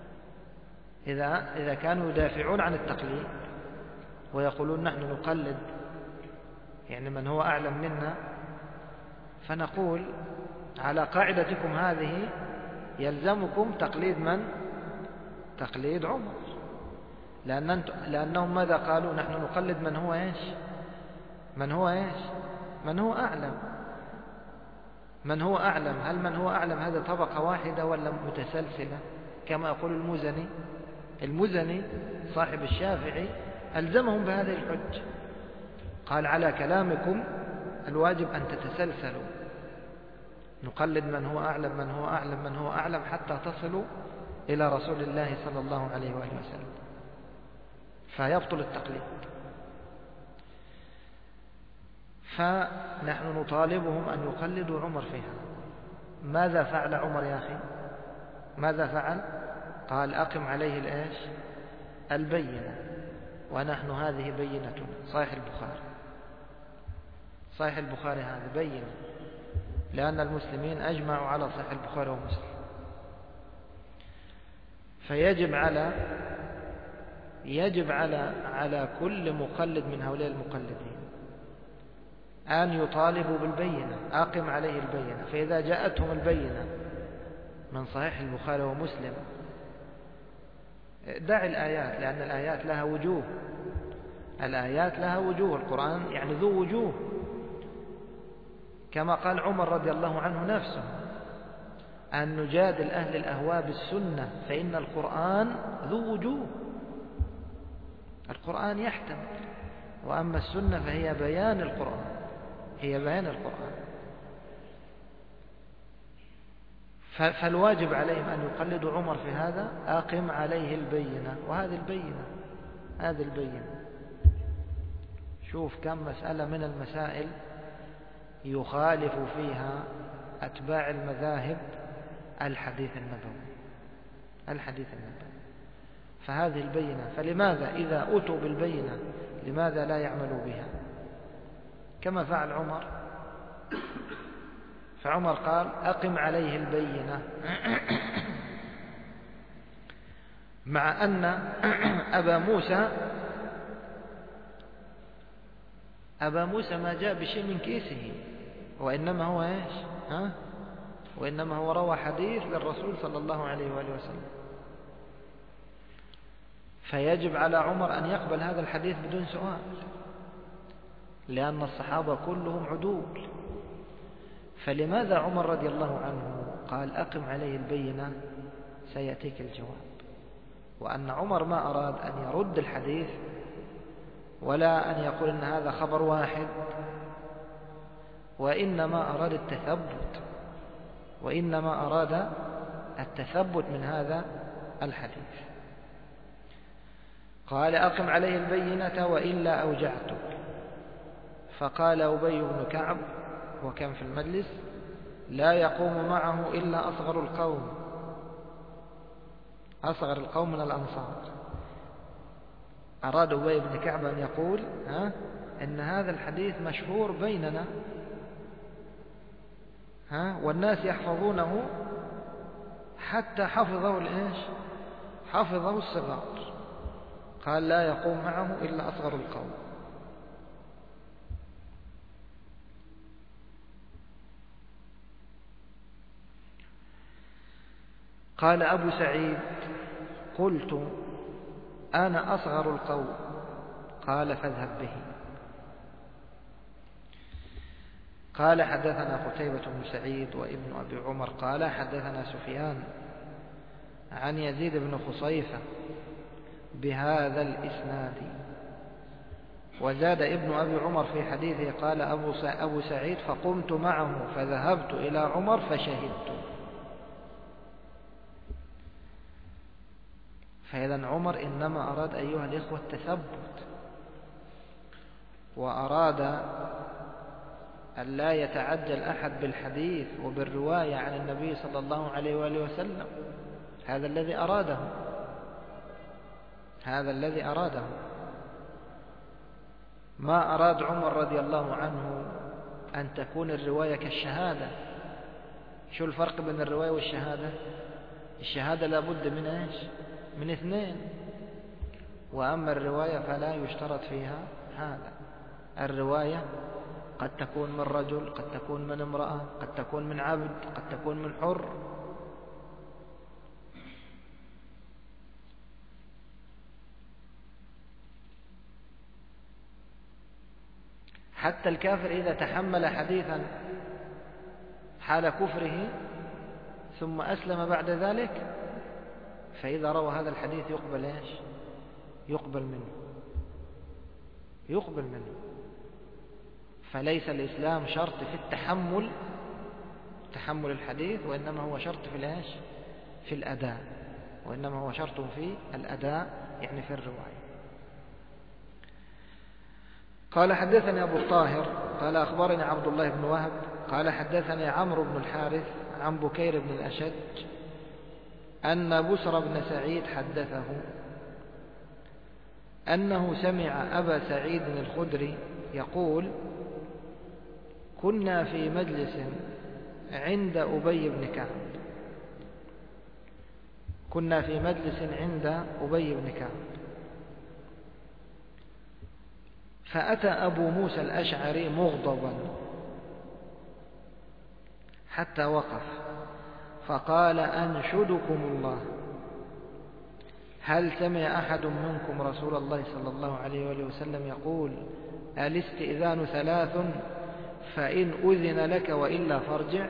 إذا كانوا يدافعون عن التقليد ويقولون نحن نقلد يعني من هو أعلم منا، فنقول على قاعدتكم هذه يلزمكم تقليد من؟ تقليد عمر، لأنهم ماذا قالوا؟ نحن نقلد من هو إيش؟ من هو أعلم. من هو أعلم، هل من هو أعلم هذا طبقة واحدة ولا متسلسلة؟ كما يقول المزني صاحب الشافعي ألزمهم بهذه الحج، قال على كلامكم الواجب أن تتسلسلوا، نقلد من هو أعلم من هو أعلم من هو أعلم حتى تصلوا إلى رسول الله صلى الله عليه وآله وسلم، فيبطل التقليد. فنحن نطالبهم أن يقلدوا عمر فيها. ماذا فعل عمر يا أخي؟ ماذا فعل؟ قال أقم عليه الإيش؟ البينة. ونحن هذه بينتنا. صحيح البخاري هذا بينة، لأن المسلمين أجمعوا على صحيح البخاري ومسلم. فيجب على كل مقلد من هؤلاء المقلدين أن يطالبوا بالبينة، أقم عليه البينة. فإذا جاءتهم البينة من صحيح البخاري ومسلم دع الآيات، لأن الآيات لها وجوه، القرآن يعني ذو وجوه، كما قال عمر رضي الله عنه نفسه أن نجادل أهل الأهواء بالسنة فإن القرآن ذو وجوه، القرآن يحتمل، وأما السنة فهي بيان القرآن، فالواجب عليهم أن يقلدوا عمر في هذا، أقم عليه البينة. وهذه البينة شوف كم مسألة من المسائل يخالف فيها أتباع المذاهب الحديث النبوي. فهذه البينة، فلماذا إذا أتوا بالبينة لماذا لا يعملوا بها كما فعل عمر؟ فعمر قال أقم عليه البينة، مع أن أبا موسى ما جاء بشيء من كيسه، وإنما هو إيش؟ وإنما هو روى حديث للرسول صلى الله عليه وآله وسلم. فيجب على عمر أن يقبل هذا الحديث بدون سؤال، لأن الصحابة كلهم عدول. فلماذا عمر رضي الله عنه قال أقم عليه البينة؟ سيأتيك الجواب. وأن عمر ما أراد أن يرد الحديث ولا أن يقول أن هذا خبر واحد، وإنما أراد التثبت، وإنما أراد التثبت من هذا الحديث. قال أقم عليه البينة وإلا أوجعتك. فقال أبي بن كعب وكان في المجلس: لا يقوم معه إلا أصغر القوم، أصغر القوم من الأنصار. أراد أبي بن كعب أن يقول إن هذا الحديث مشهور بيننا والناس يحفظونه، حتى حفظه الصغار. قال: لا يقوم معه إلا أصغر القوم. قال أبو سعيد: قلت: أنا أصغر القوم. قال: فاذهب به. قال: حدثنا قتيبة بن سعيد وابن أبي عمر قال: حدثنا سفيان عن يزيد بن خصيفة بهذا الإسناد. وزاد ابن أبي عمر في حديثه قال أبو سعيد: فقمت معه فذهبت إلى عمر فشهدت. فإذا عمر إنما أراد أيها الإخوة التثبت، وأراد أن لا يتعجل أحد بالحديث وبالرواية عن النبي صلى الله عليه وآله وسلم. هذا الذي أراده. ما أراد عمر رضي الله عنه أن تكون الرواية كالشهادة. شو الفرق بين الرواية والشهادة؟ الشهادة لابد من إيش؟ من اثنين. وأما الرواية فلا يشترط فيها هذا. الرواية قد تكون من رجل، قد تكون من امرأة، قد تكون من عبد، قد تكون من حر. حتى الكافر إذا تحمل حديثا حال كفره ثم أسلم بعد ذلك، فإذا روى هذا الحديث يقبل إيش؟ يقبل منه. فليس الإسلام شرط في تحمل الحديث، وإنما هو شرط في الأداء، وإنما هو شرط في الأداء، يعني في الرواية. قال: حدثني أبو الطاهر قال: أخبرني عبد الله بن وهب قال: حدثني عمرو بن الحارث عن بكير بن الأشج أن بسر بن سعيد حدثه أنه سمع أبا سعيد الخدري يقول: كنا في مجلس عند أبي بن كعب، فأتى أبو موسى الأشعري مغضبا حتى وقف، فقال: أنشدكم الله، هل سمع أحد منكم رسول الله صلى الله عليه وآله وسلم يقول: الاستئذان 3 فإن أذن لك وإلا فارجع؟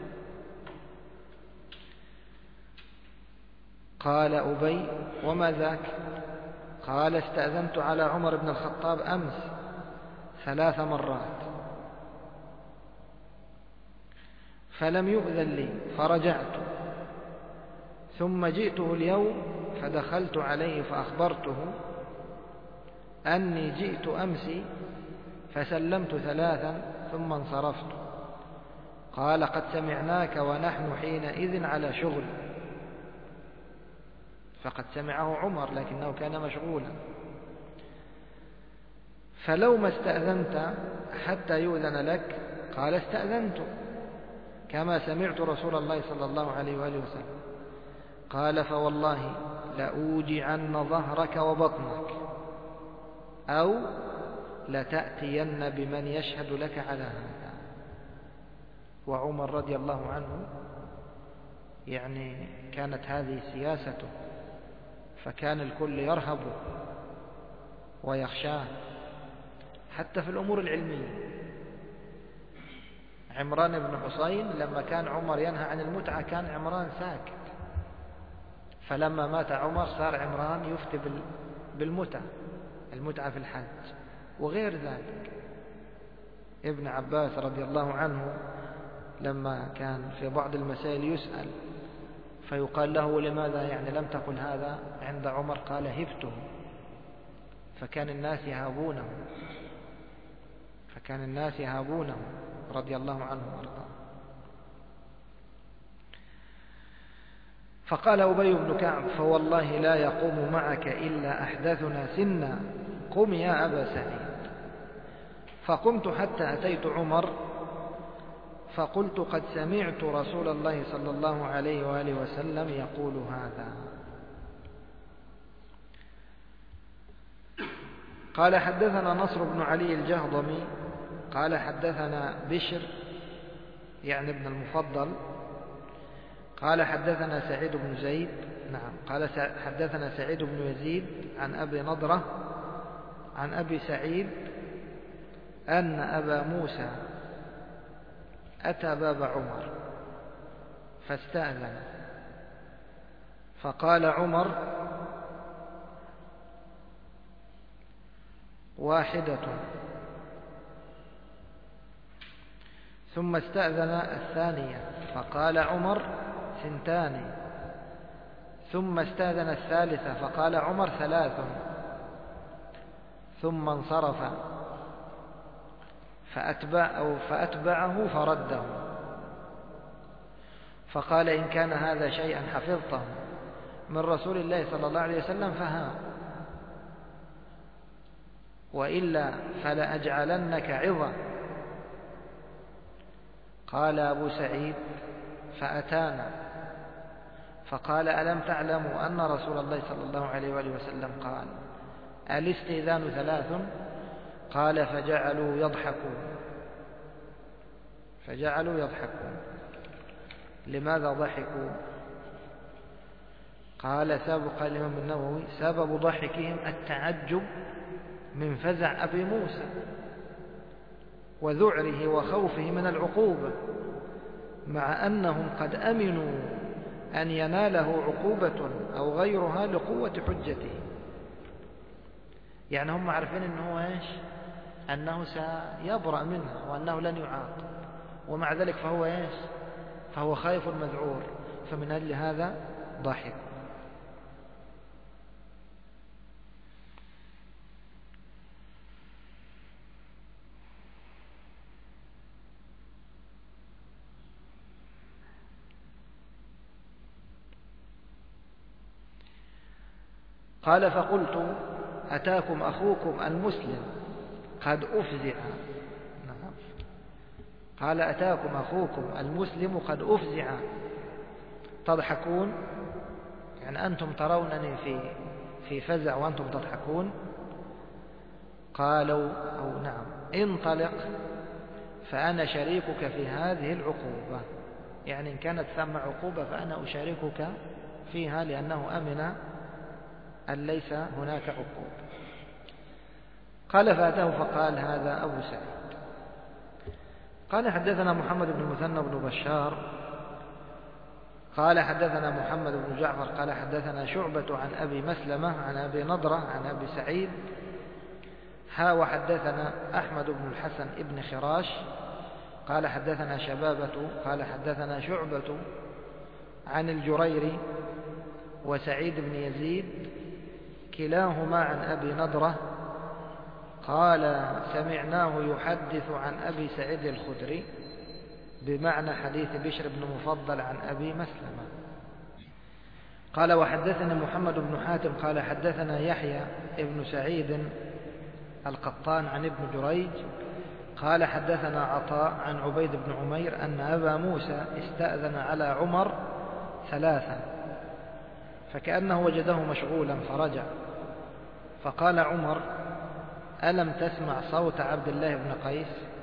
قال أبي: وما ذاك؟ قال: استأذنت على عمر بن الخطاب أمس 3 مرات فلم يؤذن لي فرجعت، ثم جئته اليوم فدخلت عليه فأخبرته أني جئت أمس فسلمت 3 ثم انصرفت. قال: قد سمعناك ونحن حينئذ على شغل. فقد سمعه عمر لكنه كان مشغولا. فلو ما استأذنت حتى يؤذن لك؟ قال: استأذنت كما سمعت رسول الله صلى الله عليه وآله وسلم. قال: فوالله لأوجعن ظهرك وبطنك أو لتأتين بمن يشهد لك على هذا. وعمر رضي الله عنه يعني كانت هذه سياسته، فكان الكل يرهبه ويخشاه حتى في الأمور العلمية. عمران بن حسين لما كان عمر ينهى عن المتعة كان عمران ساكت، فلما مات عمر صار عمران يفتي المتعة في الحج وغير ذلك. ابن عباس رضي الله عنه لما كان في بعض المسائل يسأل فيقال له لماذا يعني لم تقل هذا عند عمر؟ قال هبته، فكان الناس يهابونه رضي الله عنه وارضاه. فقال أبي بن كعب فوالله لا يقوم معك إلا أحدثنا سنا، قم يا أبا سعيد. فقمت حتى أتيت عمر فقلت قد سمعت رسول الله صلى الله عليه وآله وسلم يقول هذا. قال حدثنا نصر بن علي الجهضمي قال حدثنا بشر يعني ابن المفضل قال حدثنا سعيد بن زيد قال حدثنا سعيد بن يزيد عن أبي نضرة عن أبي سعيد أن أبا موسى أتى باب عمر فاستأذن، فقال عمر واحدة، ثم استأذن الثانية فقال عمر ثنتان، ثم استأذن الثالثة فقال عمر ثلاث، ثم انصرف فأتبعه فرده، فقال إن كان هذا شيئا حفظته من رسول الله صلى الله عليه وسلم فها، وإلا فلأجعلنك عظا. قال أبو سعيد فأتانا فقال ألم تعلموا أن رسول الله صلى الله عليه وآله وسلم قال الاستئذان ثلاث؟ قال فجعلوا يضحكون. لماذا ضحكوا؟ قال الإمام النووي سبب ضحكهم التعجب من فزع أبي موسى وذعره وخوفه من العقوبة، مع أنهم قد أمنوا أن يناله عقوبة أو غيرها لقوة حجته. يعني هم عارفين أنه سيبرأ منها وأنه لن يعاقب، ومع ذلك فهو خايف مذعور، فمن أجل هذا ضحك. قال فقلت أتاكم أخوكم المسلم قد أفزع. قال أتاكم أخوكم المسلم قد أفزع تضحكون، يعني أنتم ترونني في فزع وأنتم تضحكون. قالوا أو نعم انطلق فأنا شريكك في هذه العقوبة، يعني إن كانت ثم عقوبة فأنا أشاركك فيها لأنه أمن أن ليس هناك عقوبة. قال فأتاه فقال هذا أبو سعيد. قال حدثنا محمد بن المثنى بن بشار قال حدثنا محمد بن جعفر قال حدثنا شعبة عن أبي مسلمة عن أبي نضرة عن أبي سعيد وحدثنا أحمد بن الحسن بن خراش قال حدثنا شبابة قال حدثنا شعبة عن الجريري وسعيد بن يزيد كلاهما عن أبي نضرة قال سمعناه يحدث عن أبي سعيد الخدري بمعنى حديث بشر بن مفضل عن أبي مسلمة. قال وحدثنا محمد بن حاتم قال حدثنا يحيى ابن سعيد القطان عن ابن جريج قال حدثنا عطاء عن عبيد بن عمير أن أبا موسى استأذن على عمر ثلاثا فكأنه وجده مشغولا فرجع، فقال عمر ألم تسمع صوت عبد الله بن قيس؟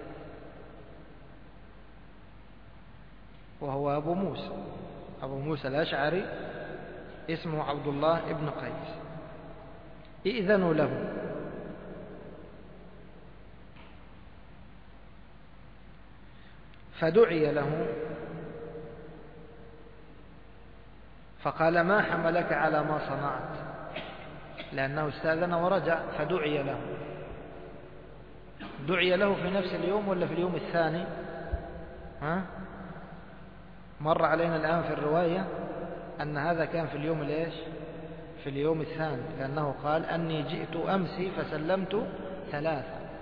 وهو أبو موسى الأشعري اسمه عبد الله بن قيس. ائذنوا له. فدعي له فقال ما حملك على ما صنعت، لأنه استأذن ورجع فدعي له دعي له في نفس اليوم ولا في اليوم الثاني؟ مر علينا الآن في الرواية أن هذا كان في اليوم الإيش؟ في اليوم الثاني، لأنه قال أني جئت أمسي فسلمت 3.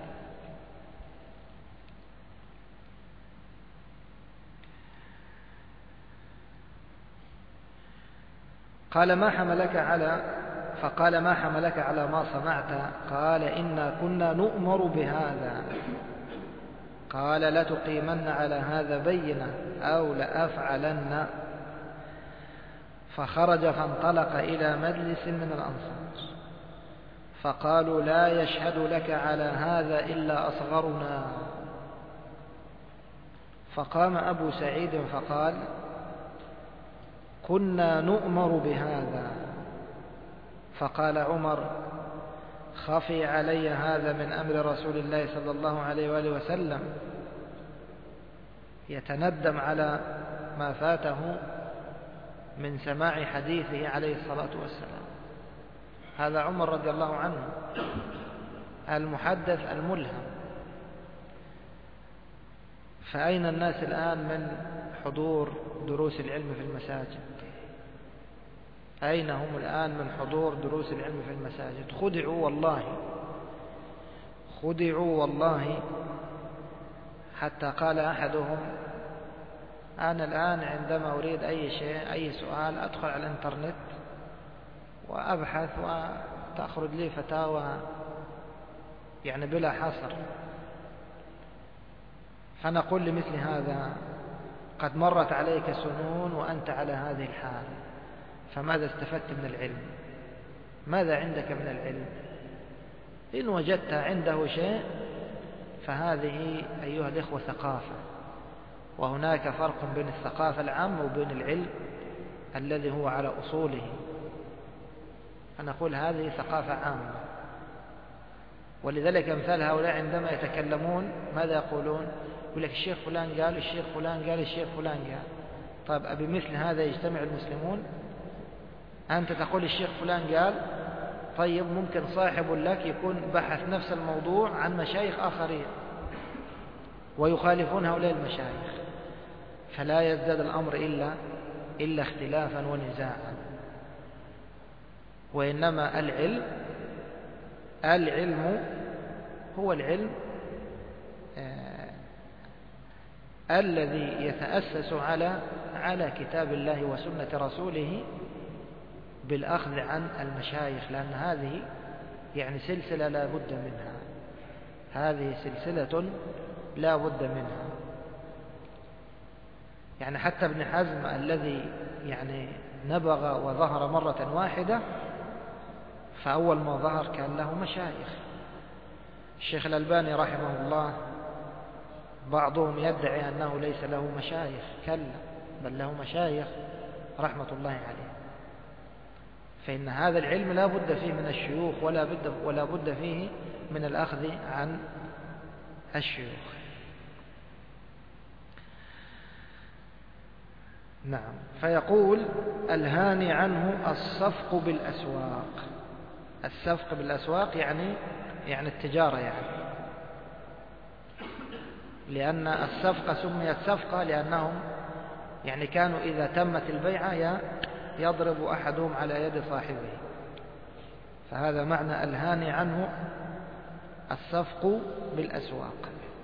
قال ما حملك على ما صنعت؟ قال إنا كنا نؤمر بهذا. قال لتقيمن على هذا بينة أو لأفعلن. فخرج فانطلق إلى مجلس من الأنصار فقالوا لا يشهد لك على هذا إلا أصغرنا. فقام أبو سعيد فقال كنا نؤمر بهذا. فقال عمر خفي علي هذا من أمر رسول الله صلى الله عليه وآله وسلم، يتندم على ما فاته من سماع حديثه عليه الصلاة والسلام. هذا عمر رضي الله عنه المحدث الملهم. فأين الناس الآن من حضور دروس العلم في المساجد؟ أين هم الآن من حضور دروس العلم في المساجد؟ خدعوا والله حتى قال أحدهم أنا الآن عندما أريد أي شيء أي سؤال أدخل على الإنترنت وأبحث وتخرج لي فتاوى يعني بلا حصر. فنقول لمثل هذا قد مرت عليك سنون وأنت على هذه الحال، فماذا استفدت من العلم؟ ماذا عندك من العلم؟ إن وجدت عنده شيء فهذه أيها الإخوة ثقافة، وهناك فرق بين الثقافة العامة وبين العلم الذي هو على أصوله. أنا أقول هذه ثقافة عامة، ولذلك أمثال هؤلاء عندما يتكلمون ماذا يقولون؟ يقول لك الشيخ فلان قال، الشيخ فلان قال، الشيخ فلان قال. طيب أبي مثل هذا يجتمع المسلمون؟ أنت تقول الشيخ فلان قال، طيب ممكن صاحب لك يكون بحث نفس الموضوع عن مشايخ آخرين ويخالفون هؤلاء المشايخ، فلا يزداد الأمر إلا اختلافا ونزاعا. وإنما العلم هو العلم الذي يتأسس على كتاب الله وسنة رسوله بالأخذ عن المشايخ، لأن هذه يعني سلسلة لا بد منها، هذه سلسلة لا بد منها. يعني حتى ابن حزم الذي يعني نبغ وظهر مرة واحدة، فأول ما ظهر كان له مشايخ. الشيخ الألباني رحمه الله بعضهم يدعي أنه ليس له مشايخ، كلا بل له مشايخ رحمة الله عليه. فإن هذا العلم لا بد فيه من الشيوخ ولا بد فيه من الأخذ عن الشيوخ. نعم. فيقول الهاني عنه الصفق بالأسواق. الصفق بالأسواق يعني التجارة، لأن الصفقة سميت صفقة لأنهم يعني كانوا إذا تمت البيعة يضرب أحدهم على يد صاحبه، فهذا معنى الهاني عنه الصفق بالأسواق.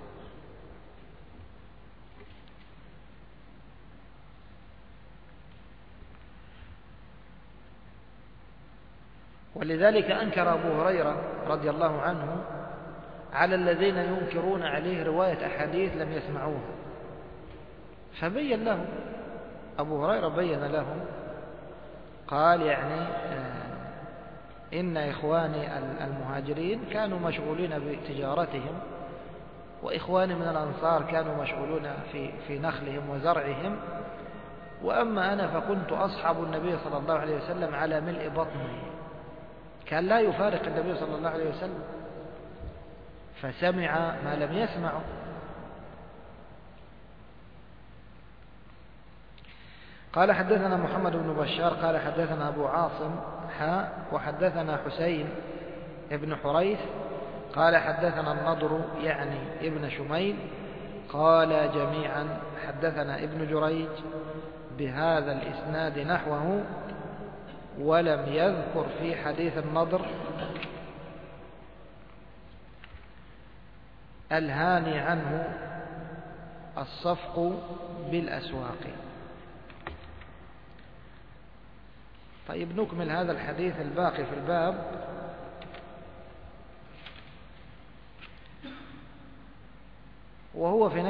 ولذلك أنكر أبو هريرة رضي الله عنه على الذين ينكرون عليه رواية أحاديث لم يسمعوها، فبين لهم أبو هريرة بين لهم قال يعني إن إخواني المهاجرين كانوا مشغولين بتجارتهم، وإخواني من الأنصار كانوا مشغولون في نخلهم وزرعهم، وأما أنا فكنت أصحب النبي صلى الله عليه وسلم على ملء بطنه، كان لا يفارق النبي صلى الله عليه وسلم، فسمع ما لم يسمعه. قال حدثنا محمد بن بشار قال حدثنا أبو عاصم وحدثنا حسين بن حريث قال حدثنا النضر يعني ابن شميل قال جميعا حدثنا ابن جريج بهذا الإسناد نحوه ولم يذكر في حديث النضر الهاني عنه الصفق بالأسواق. طيب نكمل هذا الحديث الباقي في الباب. وهو في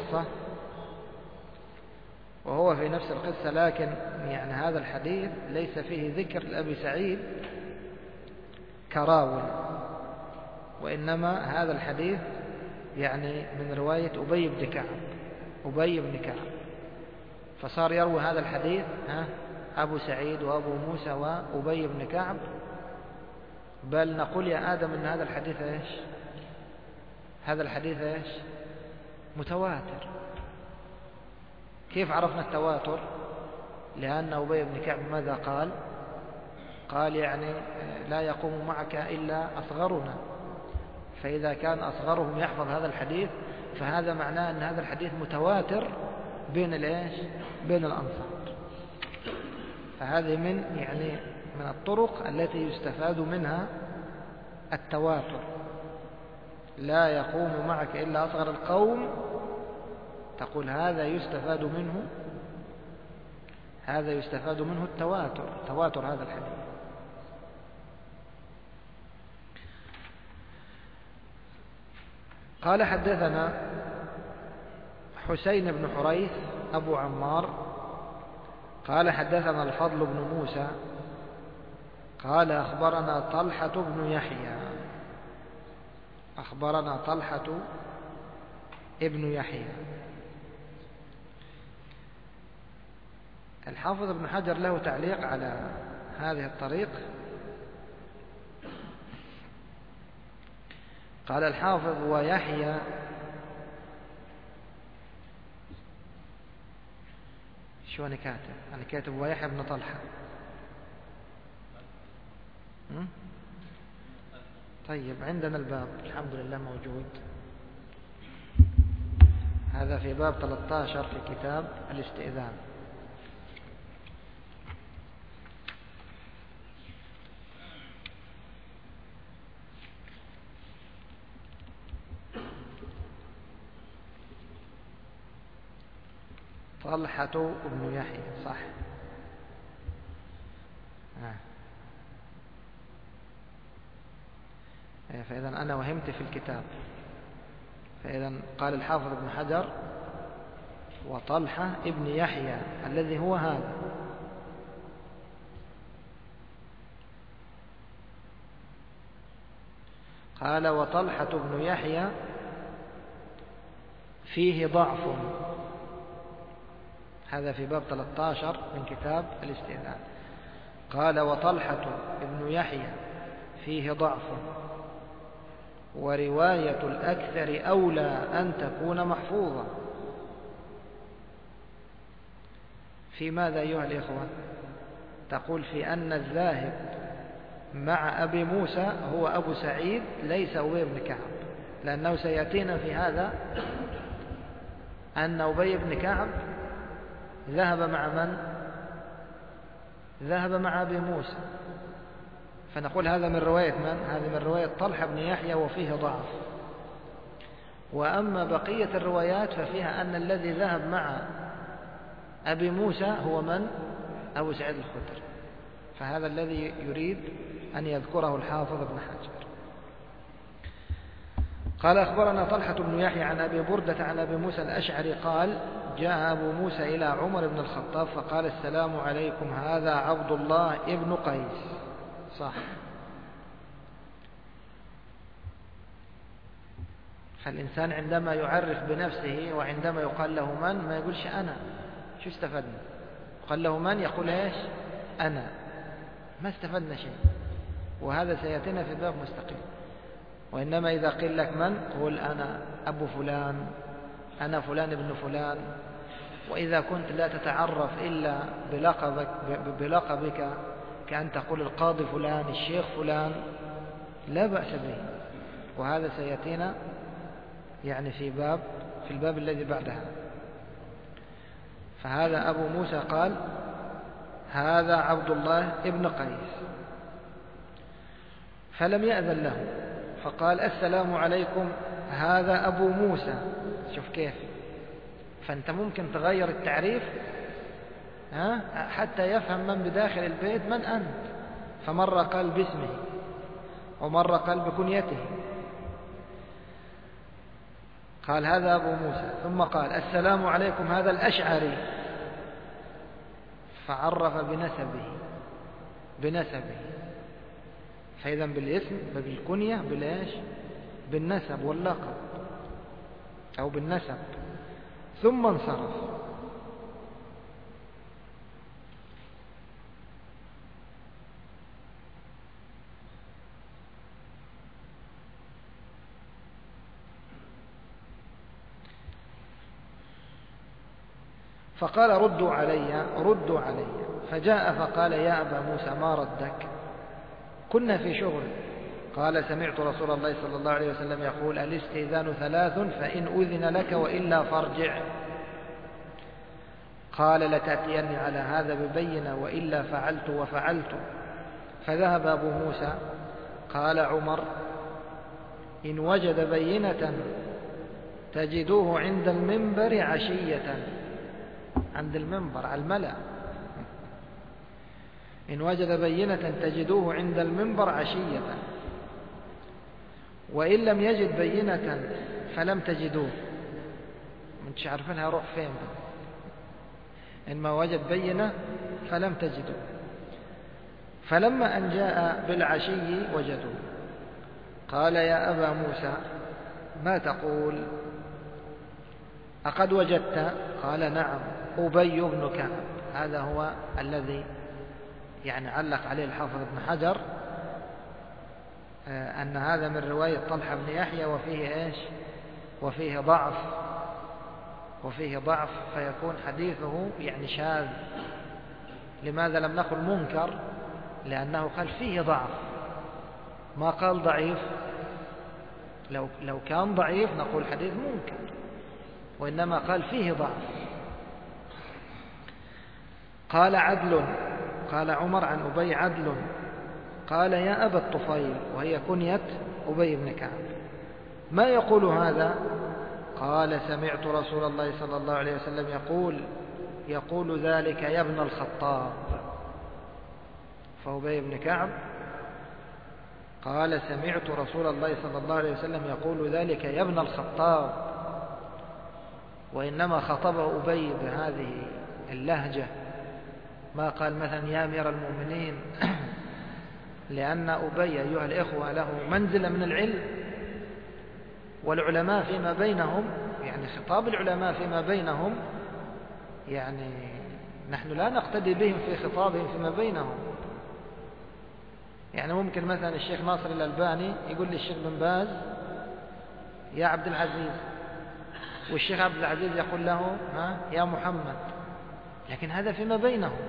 نفس القصة لكن يعني هذا الحديث ليس فيه ذكر لأبي سعيد كراوي، وإنما هذا الحديث يعني من رواية أبي بن كعب فصار يروي هذا الحديث أبو سعيد وأبو موسى وأبي بن كعب. بل نقول يا آدم أن هذا الحديث إيش متواتر. كيف عرفنا التواتر؟ لأن أبي بن كعب ماذا قال يعني لا يقوم معك إلا أصغرنا، فإذا كان أصغرهم يحفظ هذا الحديث فهذا معناه أن هذا الحديث متواتر بين الأنصار. فهذه من الطرق التي يستفاد منها التواتر. لا يقوم معك إلا أصغر القوم، تقول هذا يستفاد منه تواتر هذا الحديث. قال حدثنا حسين بن حريث أبو عمار قال حدثنا الفضل بن موسى قال أخبرنا طلحة ابن يحيى. الحافظ ابن حجر له تعليق على هذه الطريق. قال الحافظ ويحيى شو أنا كاتب ويحيى بن طلحة. طيب عندنا الباب الحمد لله موجود. هذا في باب 13 في كتاب الاستئذان. طلحة بن يحيى صح. فإذا أنا وهمت في الكتاب. فإذا قال الحافظ ابن حجر وطلحة ابن يحيى الذي هو هذا. قال وطلحة بن يحيى فيه ضعف. هذا في باب 13 من كتاب الاستئذان. قال وطلحة ابن يحيى فيه ضعف ورواية الأكثر أولى أن تكون محفوظة. في ماذا أيها الإخوة؟ تقول في أن الذاهب مع أبي موسى هو أبو سعيد ليس أبي بن كعب، لأنه سيأتينا في هذا أن أبي بن كعب ذهب مع من؟ ذهب مع أبي موسى. فنقول هذا من رواية من؟ هذا من رواية طلحة بن يحيى وفيه ضعف. وأما بقية الروايات ففيها أن الذي ذهب مع أبي موسى هو من؟ أبو سعيد الخدري. فهذا الذي يريد أن يذكره الحافظ ابن حجر. قال أخبرنا طلحة بن يحيى عن أبي بردة عن أبي موسى الأشعري قال جاء أبو موسى إلى عمر بن الخطاب فقال السلام عليكم هذا عبد الله ابن قيس. صح. فالإنسان عندما يعرف بنفسه وعندما يقال له من ما يقولش أنا. شو استفدنا؟ قال له من يقول إيش؟ أنا. ما استفدنا شيء. وهذا سيأتينا في باب مستقيم. وإنما إذا قيل لك من قل أنا أبو فلان، أنا فلان ابن فلان. وإذا كنت لا تتعرف إلا بلقبك كأن تقول القاضي فلان الشيخ فلان لا بأس به. وهذا سيأتينا يعني في الباب الذي بعدها. فهذا أبو موسى قال هذا عبد الله ابن قيس، فلم يأذن له فقال السلام عليكم هذا أبو موسى. شوف كيف، فأنت ممكن تغير التعريف حتى يفهم من بداخل البيت من أنت، فمرة قال باسمه ومرة قال بكنيته. قال هذا أبو موسى، ثم قال السلام عليكم هذا الأشعري، فعرف بنسبه. فإذا بالاسم بالكنية بالإيش؟ بالنسب واللقب أو بالنسب. ثم انصرف. فقال ردوا علي. فجاء فقال يا أبا موسى ما ردك؟ كنا في شغل. قال سمعت رسول الله صلى الله عليه وسلم يقول الاستئذان 3 فإن أذن لك وإلا فارجع. قال لتأتيني على هذا ببينة وإلا فعلت وفعلت. فذهب أبو موسى. قال عمر إن وجد بينة تجدوه عند المنبر عشية، عند المنبر على الملأ، إن وجد بينة تجدوه عند المنبر عشية، وإن لم يجد بينة فلم تجدوه. مش عارفينها روح فين بقى. إن ما وجد بينة فلم تجدوه. فلما أن جاء بالعشي وجدوه. قال يا أبا موسى ما تقول؟ أقد وجدت؟ قال نعم أبي بن كعب. هذا هو الذي يعني علق عليه الحافظ ابن حجر أن هذا من رواية طلحة بن يحيى وفيه إيش؟ وفيه ضعف فيكون حديثه يعني شاذ. لماذا لم نقل منكر؟ لأنه قال فيه ضعف، ما قال ضعيف. لو كان ضعيف نقول حديث منكر، وإنما قال فيه ضعف. قال عدل. قال عمر عن أبي عدل. قال يا أبا الطفيل، وهي كنية أبي بن كعب، ما يقول هذا؟ قال سمعت رسول الله صلى الله عليه وسلم يقول ذلك يا ابن الخطاب. فأبي بن كعب قال سمعت رسول الله صلى الله عليه وسلم يقول ذلك يا ابن الخطاب، وإنما خطبه أبي بهذه اللهجة، ما قال مثلا يا أمير المؤمنين لأن أبي أيها الإخوة له منزلة من العلم، والعلماء فيما بينهم يعني خطاب العلماء فيما بينهم يعني نحن لا نقتدي بهم في خطابهم فيما بينهم. يعني ممكن مثلا الشيخ ناصر الألباني يقول للشيخ بن باز يا عبد العزيز، والشيخ عبد العزيز يقول له يا محمد، لكن هذا فيما بينهم.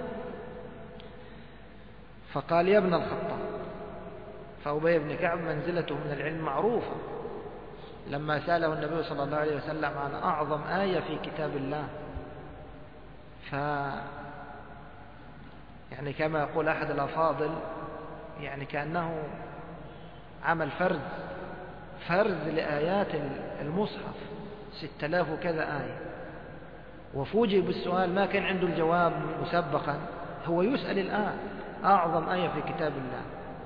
فقال يا ابن الخطاب. فأبي بن كعب منزلته من العلم معروفة. لما سأله النبي صلى الله عليه وسلم عن أعظم آية في كتاب الله، يعني كما يقول أحد الأفاضل يعني كأنه عمل فرز لآيات المصحف 6000 وكذا آية، وفوجئ بالسؤال ما كان عنده الجواب مسبقا، هو يسأل الآن أعظم آية في كتاب الله،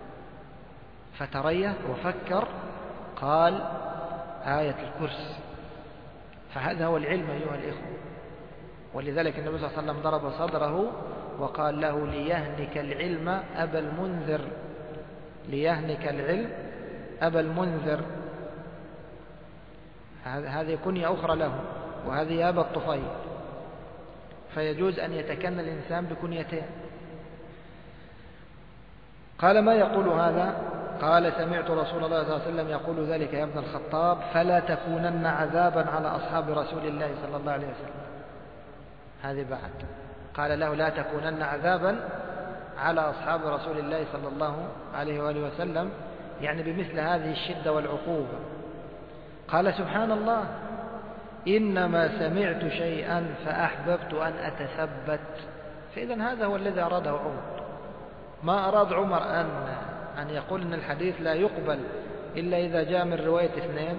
فتريث وفكر قال آية الكرسي. فهذا هو العلم أيها الإخوة. ولذلك النبي صلى الله عليه وسلم ضرب صدره وقال له ليهنك العلم أبا المنذر، ليهنك العلم أبا المنذر. هذه كنية أخرى له، وهذه أبا الطفيل، فيجوز أن يتكنى الإنسان بكنيتين. قال ما يقول هذا؟ قال سمعت رسول الله صلى الله عليه وسلم يقول ذلك يا ابن الخطاب فلا تكونن عذابا على أصحاب رسول الله صلى الله عليه وسلم. هذه بعد قال له لا تكونن عذابا على أصحاب رسول الله صلى الله عليه وآله وسلم، يعني بمثل هذه الشدة والعقوبة. قال سبحان الله إنما سمعت شيئا فأحببت أن أتثبت. فإذا هذا هو الذي أراده عمر. ما أراد عمر أن يقول إن الحديث لا يقبل إلا إذا جاء من رواية اثنين.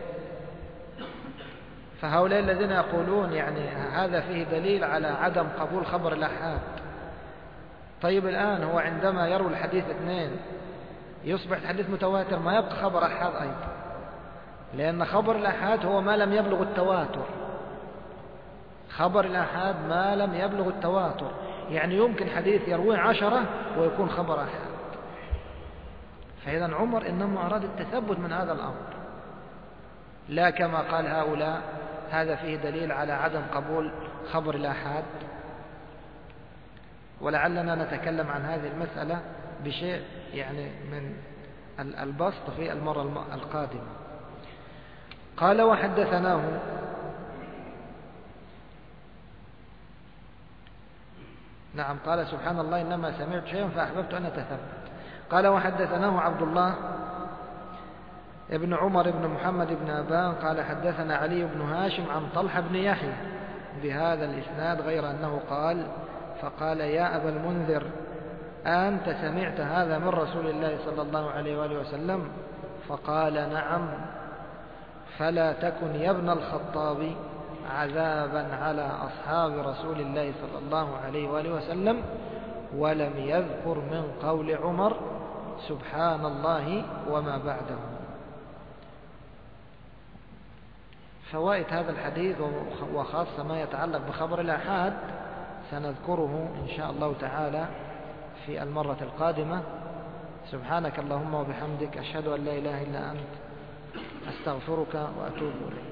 فهؤلاء الذين يقولون يعني هذا فيه دليل على عدم قبول خبر الآحاد. طيب الآن هو عندما يروي الحديث اثنين يصبح الحديث متواتر، ما يبقى خبر آحاد أيضا، لأن خبر الآحاد هو ما لم يبلغ التواتر. خبر الآحاد ما لم يبلغ التواتر، يعني يمكن حديث يرويه 10 ويكون خبر آحاد. فإذا عمر إنما أراد التثبت من هذا الأمر، لا كما قال هؤلاء هذا فيه دليل على عدم قبول خبر الآحاد. ولعلنا نتكلم عن هذه المسألة بشيء يعني من البسط في المرة القادمة. قال وحدثناه نعم قال سبحان الله إنما سمعت شيئا فأحببت أن أتثبت. قال وحدثناه عبد الله ابن عمر بن محمد بن أبان قال حدثنا علي بن هاشم عن طلحة بن يحيى بهذا الإسناد غير أنه قال فقال يا أبا المنذر أنت سمعت هذا من رسول الله صلى الله عليه وآله وسلم؟ فقال نعم. فلا تكن يا ابن الخطاب عذابا على أصحاب رسول الله صلى الله عليه وآله وسلم. ولم يذكر من قول عمر سبحان الله وما بعده. فوائد هذا الحديث وخاصة ما يتعلق بخبر الآحاد سنذكره إن شاء الله تعالى في المرة القادمة. سبحانك اللهم وبحمدك أشهد أن لا إله إلا أنت أستغفرك وأتوب إليك.